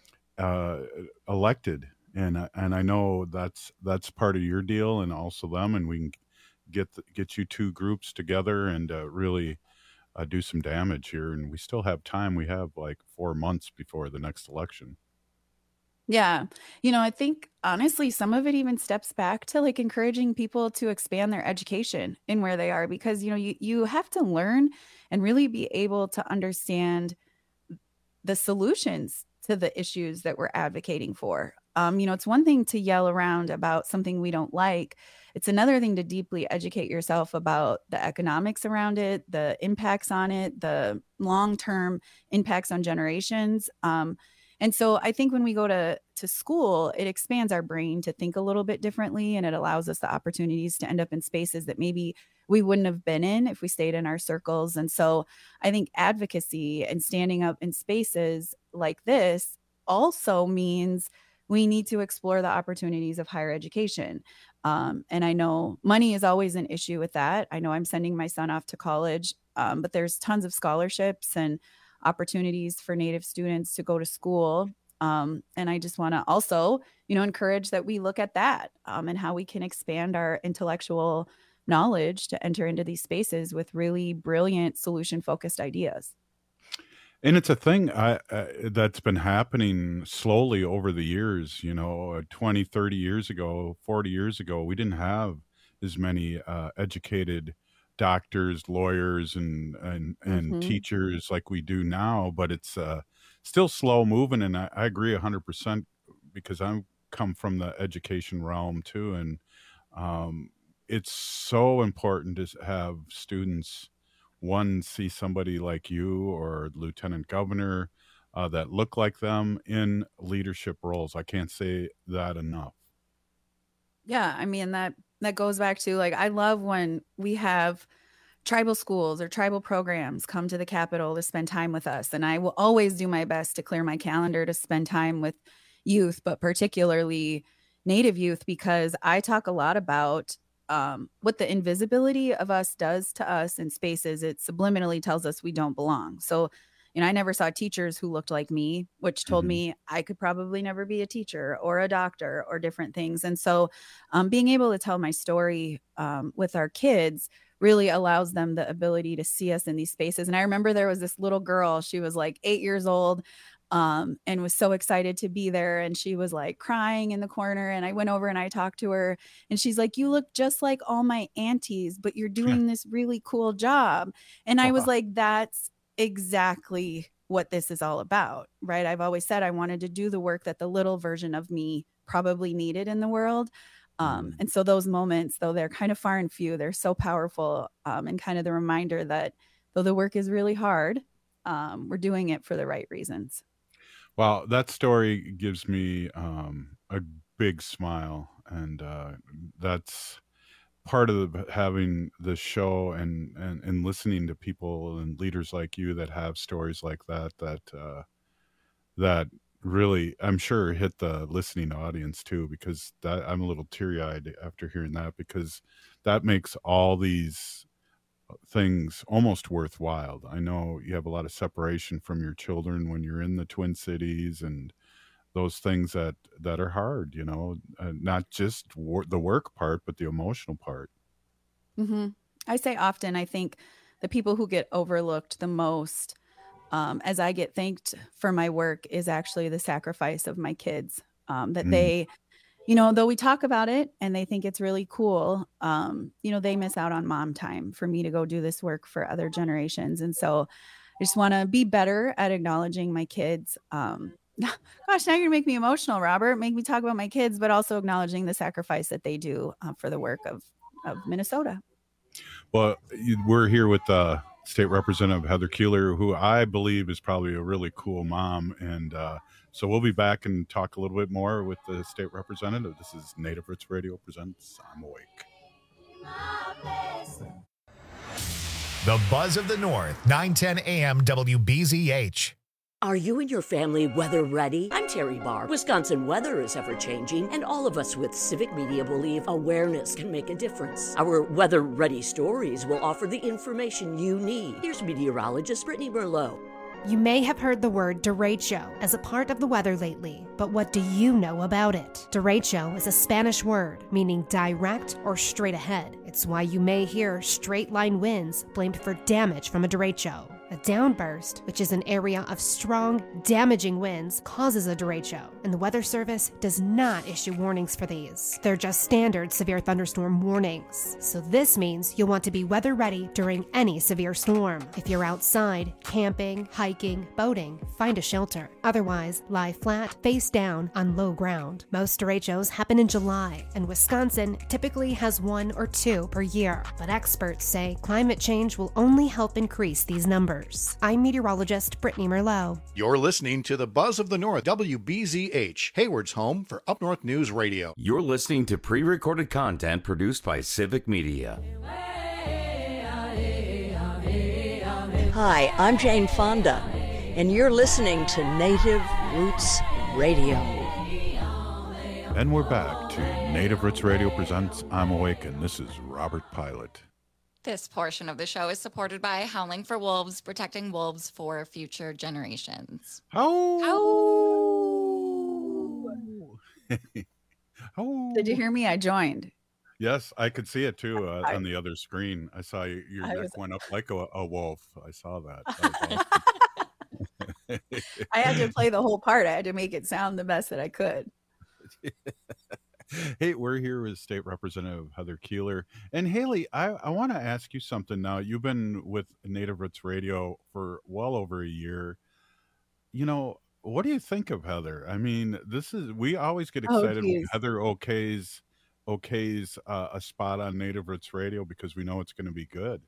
uh, elected. And I- and I know that's that's part of your deal, and also them, and we can get the, get you two groups together and uh, really uh, do some damage here. And we still have time. We have like four months before the next election. Yeah. You know, I think honestly, some of it even steps back to like encouraging people to expand their education in where they are because, you know, you, you have to learn and really be able to understand the solutions to the issues that we're advocating for. Um, you know, it's one thing to yell around about something we don't like. It's another thing to deeply educate yourself about the economics around it, the impacts on it, the long-term impacts on generations. Um, and so I think when we go to, to school, it expands our brain to think a little bit differently, and it allows us the opportunities to end up in spaces that maybe we wouldn't have been in if we stayed in our circles. And so I think advocacy and standing up in spaces like this also means we need to explore the opportunities of higher education. Um, and I know money is always an issue with that. I know I'm sending my son off to college, um, but there's tons of scholarships and opportunities for Native students to go to school. Um, and I just want to also, you know, encourage that we look at that um, and how we can expand our intellectual knowledge to enter into these spaces with really brilliant solution-focused ideas. And it's a thing I, uh, that's been happening slowly over the years. You know, uh, twenty, thirty years ago, forty years ago, we didn't have as many uh, educated doctors, lawyers, and and and Mhm. teachers like we do now, but it's uh, still slow moving. And I, I agree a hundred percent because I'm come from the education realm too, and um, it's so important to s- have students one see somebody like you or lieutenant governor uh, that look like them in leadership roles. I can't say that enough. Yeah, I mean that that goes back to like I love when we have tribal schools or tribal programs come to the Capitol to spend time with us, and I will always do my best to clear my calendar to spend time with youth, but particularly Native youth, because I talk a lot about um, what the invisibility of us does to us in spaces. It subliminally tells us we don't belong. So, you know, I never saw teachers who looked like me, which told Mhm. me I could probably never be a teacher or a doctor or different things. And so, um, being able to tell my story um, with our kids really allows them the ability to see us in these spaces. And I remember there was this little girl, she was like eight years old, um, and was so excited to be there. And she was like crying in the corner. And I went over and I talked to her, and she's like, "You look just like all my aunties, but you're doing this really cool job." And I was Wow. like, that's exactly what this is all about, right? I've always said I wanted to do the work that the little version of me probably needed in the world. Um, and so those moments, though they're kind of far and few, they're so powerful, um, and kind of the reminder that though the work is really hard, um, we're doing it for the right reasons. Well, that story gives me um, a big smile, and uh, that's part of the, having this show and, and and listening to people and leaders like you that have stories like that that uh, that really, I'm sure, hit the listening audience too, because that I'm a little teary eyed after hearing that, because that makes all these things almost worthwhile. I know you have a lot of separation from your children when you're in the Twin Cities, and those things that that are hard, you know, uh, not just wor- the work part, but the emotional part. hmm I say often, I think the people who get overlooked the most, um, as I get thanked for my work, is actually the sacrifice of my kids. Um, that Mm. they, you know, though we talk about it and they think it's really cool, um, you know, they miss out on mom time for me to go do this work for other generations. And so I just want to be better at acknowledging my kids. Um, gosh, now you're gonna make me emotional, Robert. Make me talk about my kids, but also acknowledging the sacrifice that they do uh, for the work of of Minnesota. Well, you- we're here with uh, State Representative Heather Keeler, who I believe is probably a really cool mom. And uh, so we'll be back and talk a little bit more with the State Representative. This is Native Roots Radio presents I'm Awake. The Buzz of the North, nine ten A M W B Z H. Are you and your family weather ready? I'm Terry Barr. Wisconsin weather is ever changing, and all of us with Civic Media believe awareness can make a difference. Our weather ready stories will offer the information you need. Here's meteorologist Brittany Merlot. You may have heard the word derecho as a part of the weather lately, but what do you know about it? Derecho is a Spanish word meaning direct or straight ahead. It's why you may hear straight line winds blamed for damage from a derecho. A downburst, which is an area of strong, damaging winds, causes a derecho, and the Weather Service does not issue warnings for these. They're just standard severe thunderstorm warnings. So this means you'll want to be weather ready during any severe storm. If you're outside, camping, hiking, boating, find a shelter. Otherwise, lie flat, face down on low ground. Most derechos happen in July, and Wisconsin typically has one or two per year. But experts say climate change will only help increase these numbers. I'm meteorologist Brittany Merlot. You're listening to the Buzz of the North, W B Z H, Hayward's home for Up North News Radio. You're listening to pre-recorded content produced by Civic Media. Hi, I'm Jane Fonda, and you're listening to Native Roots Radio. And we're back to Native Roots Radio presents I'm Awake, and this is Robert Pilot. This portion of the show is supported by Howling for Wolves, protecting wolves for future generations. Oh. Oh. Did you hear me? I joined. Yes, I could see it too uh, on the other screen. I saw you, your I neck was- went up like a, a wolf. I saw that. That was awesome. I had to play the whole part. I had to make it sound the best that I could. Hey, we're here with State Representative Heather Keeler. And Haley, I, I want to ask you something now. You've been with Native Roots Radio for well over a year. You know, what do you think of Heather? I mean, this is, we always get Oh, excited when geez. Heather okays, okays uh, a spot on Native Roots Radio because we know it's going to be good.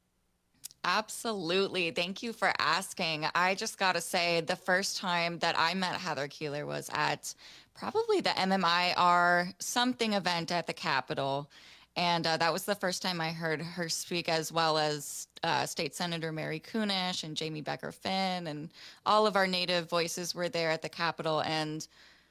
Absolutely. Thank you for asking. I just got to say, the first time that I met Heather Keeler was at probably the M M I R something event at the Capitol. And uh, that was the first time I heard her speak, as well as uh, State Senator Mary Kunesh and Jamie Becker Finn. And all of our Native voices were there at the Capitol. And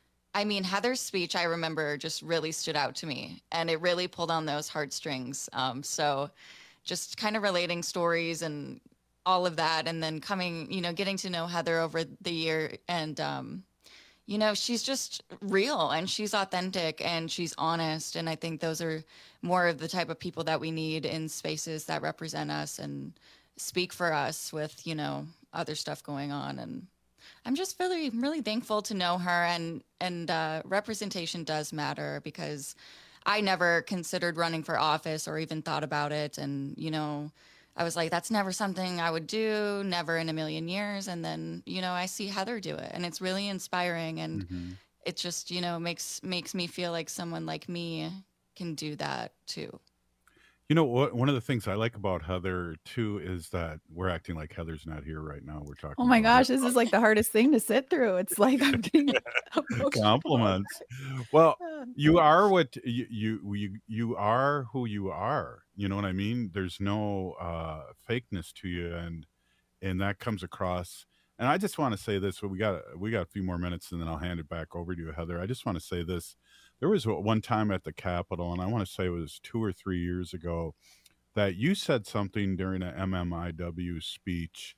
I mean, Heather's speech, I remember, just really stood out to me. And it really pulled on those heartstrings. Um, so just kind of relating stories and all of that. And then coming, you know, getting to know Heather over the year. And, um, you know, she's just real and she's authentic and she's honest. And I think those are more of the type of people that we need in spaces that represent us and speak for us with, you know, other stuff going on. And I'm just really, really thankful to know her. And, and uh, representation does matter, because I never considered running for office or even thought about it. And, you know, I was like, that's never something I would do, never in a million years. And then, you know, I see Heather do it and it's really inspiring. And Mm-hmm. it just, you know, makes makes me feel like someone like me can do that too. You know what? One of the things I like about Heather too is that we're acting like Heather's not here right now. We're talking. Oh my about gosh, this is like the hardest thing to sit through. It's like I'm getting approached. compliments. Well, you are what you, you you you are who you are. You know what I mean? There's no uh, fakeness to you, and and that comes across. And I just want to say this. We got we got a few more minutes, and then I'll hand it back over to you, Heather. I just want to say this. There was one time at the Capitol, and I want to say it was two or three years ago, that you said something during an M M I W speech,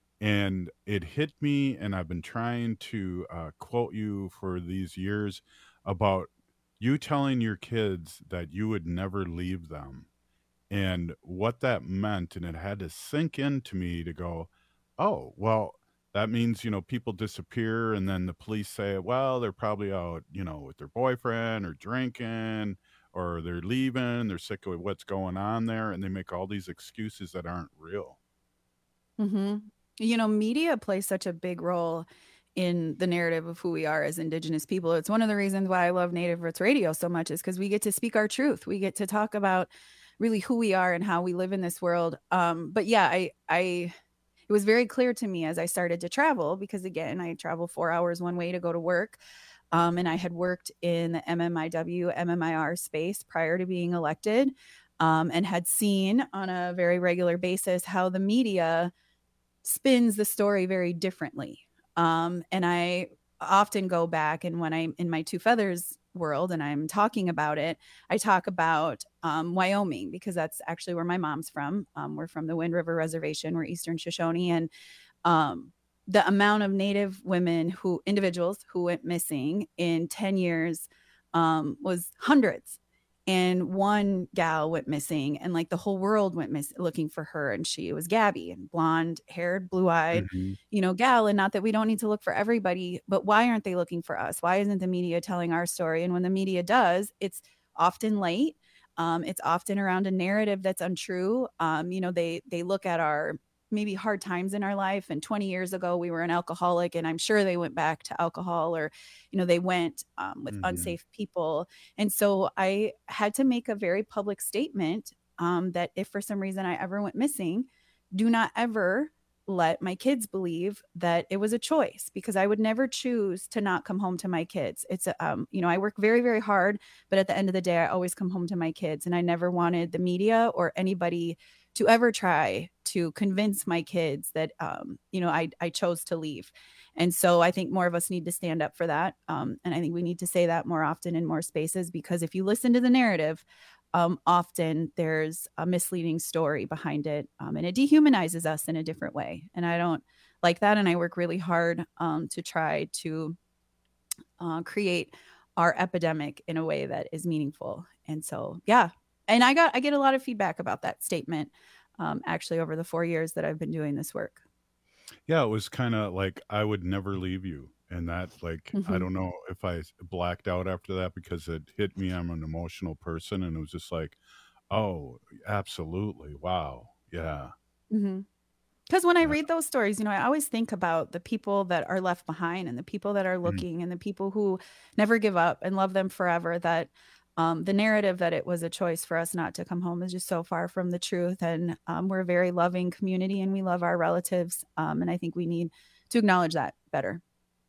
and it hit me, and I've been trying to uh, quote you for these years about you telling your kids that you would never leave them and what that meant. And it had to sink into me to go, oh, well, that means, you know, people disappear and then the police say, well, they're probably out, you know, with their boyfriend or drinking, or they're leaving, they're sick of what's going on there. And they make all these excuses that aren't real. hmm You know, media plays such a big role in the narrative of who we are as Indigenous people. It's one of the reasons why I love Native Roots Radio so much, is because we get to speak our truth. We get to talk about really who we are and how we live in this world. Um, but yeah, I, I, it was very clear to me as I started to travel, because again, I travel four hours one way to go to work. Um, and I had worked in the M M I W, M M I R space prior to being elected, um, and had seen on a very regular basis how the media spins the story very differently. Um, and I often go back, and when I'm in my Two Feathers world and I'm talking about it, I talk about um, Wyoming, because that's actually where my mom's from. Um, we're from the Wind River Reservation. We're Eastern Shoshone. And um, the amount of Native women who, individuals who went missing in ten years um, was hundreds. And one gal went missing, and like the whole world went miss looking for her. And she was Gabby, and blonde haired, blue eyed, Mhm. you know, gal. And not that we don't need to look for everybody, but why aren't they looking for us? Why isn't the media telling our story? And when the media does, it's often late. Um, it's often around a narrative that's untrue. Um, you know, they, they look at our maybe hard times in our life. And twenty years ago, we were an alcoholic, and I'm sure they went back to alcohol, or, you know, they went um, with Mhm. unsafe people. And so I had to make a very public statement um, that if for some reason I ever went missing, do not ever let my kids believe that it was a choice, because I would never choose to not come home to my kids. It's, a, um, you know, I work very, very hard, but at the end of the day, I always come home to my kids. And I never wanted the media or anybody to ever try to convince my kids that, um, you know, I, I chose to leave. And so I think more of us need to stand up for that. Um, and I think we need to say that more often in more spaces, because if you listen to the narrative, um, often there's a misleading story behind it, um, and it dehumanizes us in a different way. And I don't like that. And I work really hard um, to try to uh, create our epidemic in a way that is meaningful. And so, yeah. And I got, I get a lot of feedback about that statement, um, actually over the four years that I've been doing this work. Yeah, it was kind of like, I would never leave you. and that like Mhm. I don't know if I blacked out after that because it hit me. I'm an emotional person, and it was just like, oh, absolutely, wow, yeah. Because when I read those stories, you know, I always think about the people that are left behind and the people that are Mhm. looking and the people who never give up and love them forever. That um, the narrative that it was a choice for us not to come home is just so far from the truth. And um, we're a very loving community and we love our relatives. Um, and I think we need to acknowledge that better.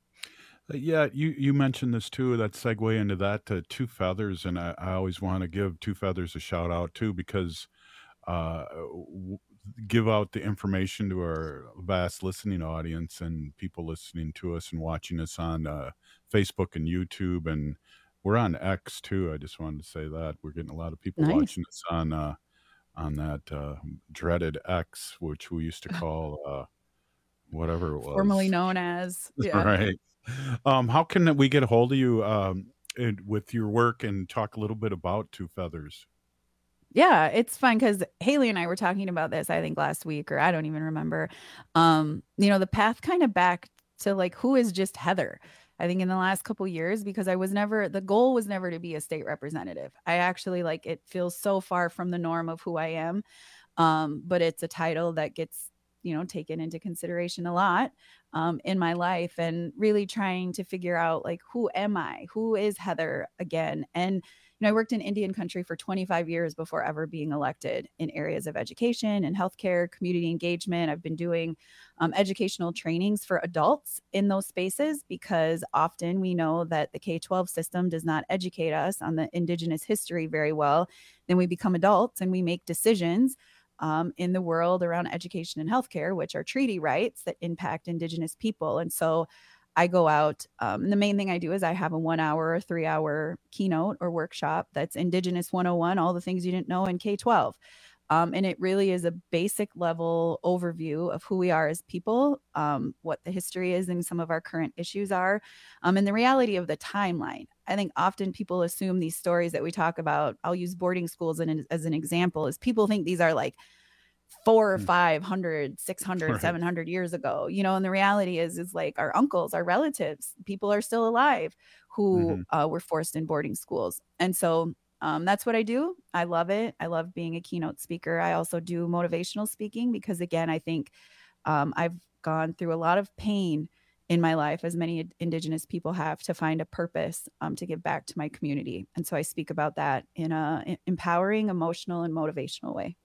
Uh, Yeah, you you mentioned this too. That segue into that uh, Two Feathers, and I, I always want to give Two Feathers a shout out too because uh, w- give out the information to our vast listening audience and people listening to us and watching us on uh, Facebook and YouTube, and we're on X too. I just wanted to say that we're getting a lot of people Nice. watching us on uh, on that uh, dreaded X, which we used to call uh, whatever it Formerly was. known as, yeah. Right. Um, how can we get a hold of you um, and with your work and talk a little bit about Two Feathers? Yeah, it's fun because Haley and I were talking about this, I think last week, or I don't even remember. Um, you know, the path kind of back to like, who is just Heather? I think in the last couple years, because I was never, the goal was never to be a state representative. I actually like, it feels so far from the norm of who I am. Um, but it's a title that gets, you know, taken into consideration a lot um, in my life, and really trying to figure out like, who am I? Who is Heather again? And you know, I worked in Indian country for twenty-five years before ever being elected in areas of education and healthcare, community engagement. I've been doing um, educational trainings for adults in those spaces because often we know that the K twelve system does not educate us on the Indigenous history very well. Then we become adults and we make decisions um, in the world around education and healthcare, which are treaty rights that impact Indigenous people. And so I go out. Um, and the main thing I do is I have a one hour or three hour keynote or workshop that's Indigenous one oh one, all the things you didn't know in K twelve. Um, and it really is a basic level overview of who we are as people, um, what the history is and some of our current issues are, um, and the reality of the timeline. I think often people assume these stories that we talk about, I'll use boarding schools in, as an example, is people think these are like four or five hundred, six hundred, Right. seven hundred years ago, you know, and the reality is, is like our uncles, our relatives, people are still alive who Mhm. uh, were forced in boarding schools. And so um, that's what I do. I love it. I love being a keynote speaker. I also do motivational speaking because, again, I think um, I've gone through a lot of pain in my life, as many Indigenous people have, to find a purpose um, to give back to my community. And so I speak about that in a e- empowering, emotional, and motivational way.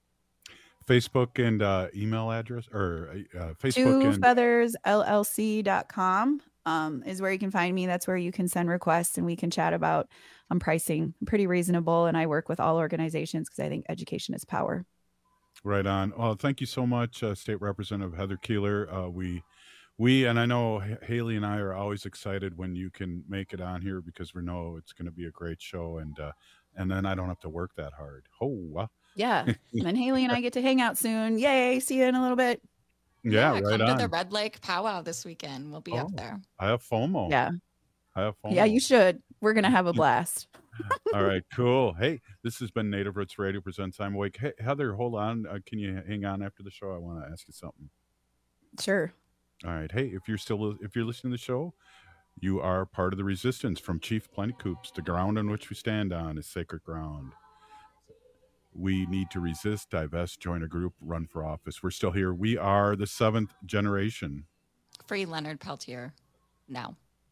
Facebook and uh, email address or uh, Facebook two and feathers L L C dot com um, is where you can find me. That's where you can send requests and we can chat about um, pricing. I'm pretty reasonable, and I work with all organizations because I think education is power. right on. Well, thank you so much, uh, State Representative Heather Keeler. Uh, we we and I know H- Haley and I are always excited when you can make it on here because we know it's going to be a great show, and uh, and then I don't have to work that hard. Oh, wow. Yeah. And then Haley and I get to hang out soon. Yay. See you in a little bit. Yeah, Yeah, right come to the on. Red Lake powwow this weekend. We'll be up Oh, there. I have FOMO. Yeah. I have FOMO. Yeah, you should. We're going to have a blast. All right, cool. Hey, this has been Native Roots Radio presents I'm Awake. Hey, Heather, hold on. Uh, can you hang on after the show? I want to ask you something. Sure. All right. Hey, if you're still if you're listening to the show, you are part of the resistance from Chief Plenty Coops. The ground on which we stand on is sacred ground. We need to resist, divest, join a group, run for office. We're still here. We are the seventh generation. Free Leonard Peltier now.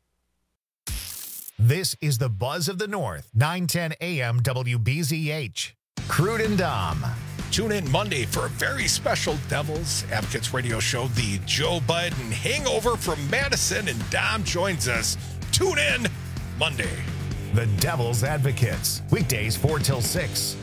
This is the Buzz of the North, nine ten A M W B Z H. Crude and Dom. Tune in Monday for a very special Devils Advocates radio show, the Joe Biden Hangover from Madison, and Dom joins us. Tune in Monday. The Devil's Advocates, weekdays four till six.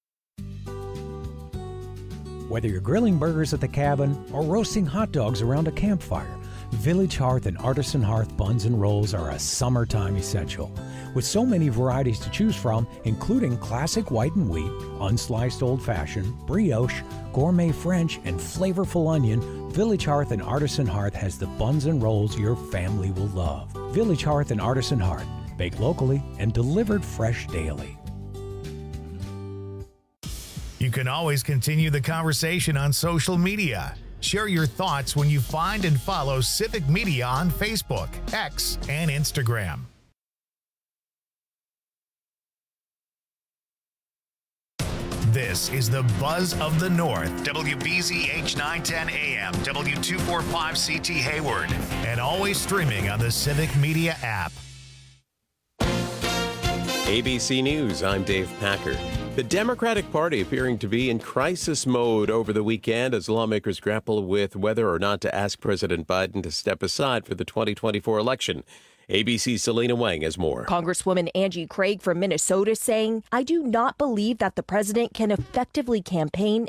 Whether you're grilling burgers at the cabin or roasting hot dogs around a campfire, Village Hearth and Artisan Hearth buns and rolls are a summertime essential. With so many varieties to choose from, including classic white and wheat, unsliced old-fashioned, brioche, gourmet French, and flavorful onion, Village Hearth and Artisan Hearth has the buns and rolls your family will love. Village Hearth and Artisan Hearth, baked locally and delivered fresh daily. You can always continue the conversation on social media. Share your thoughts when you find and follow Civic Media on Facebook, X, and Instagram. This is the Buzz of the North, W B Z H nine ten A M, W two forty-five C T Hayward, and always streaming on the Civic Media app. A B C News, I'm Dave Packer. The Democratic Party appearing to be in crisis mode over the weekend as lawmakers grapple with whether or not to ask President Biden to step aside for the twenty twenty-four election. A B C's Selena Wang has more. Congresswoman Angie Craig from Minnesota saying, I do not believe that the president can effectively campaign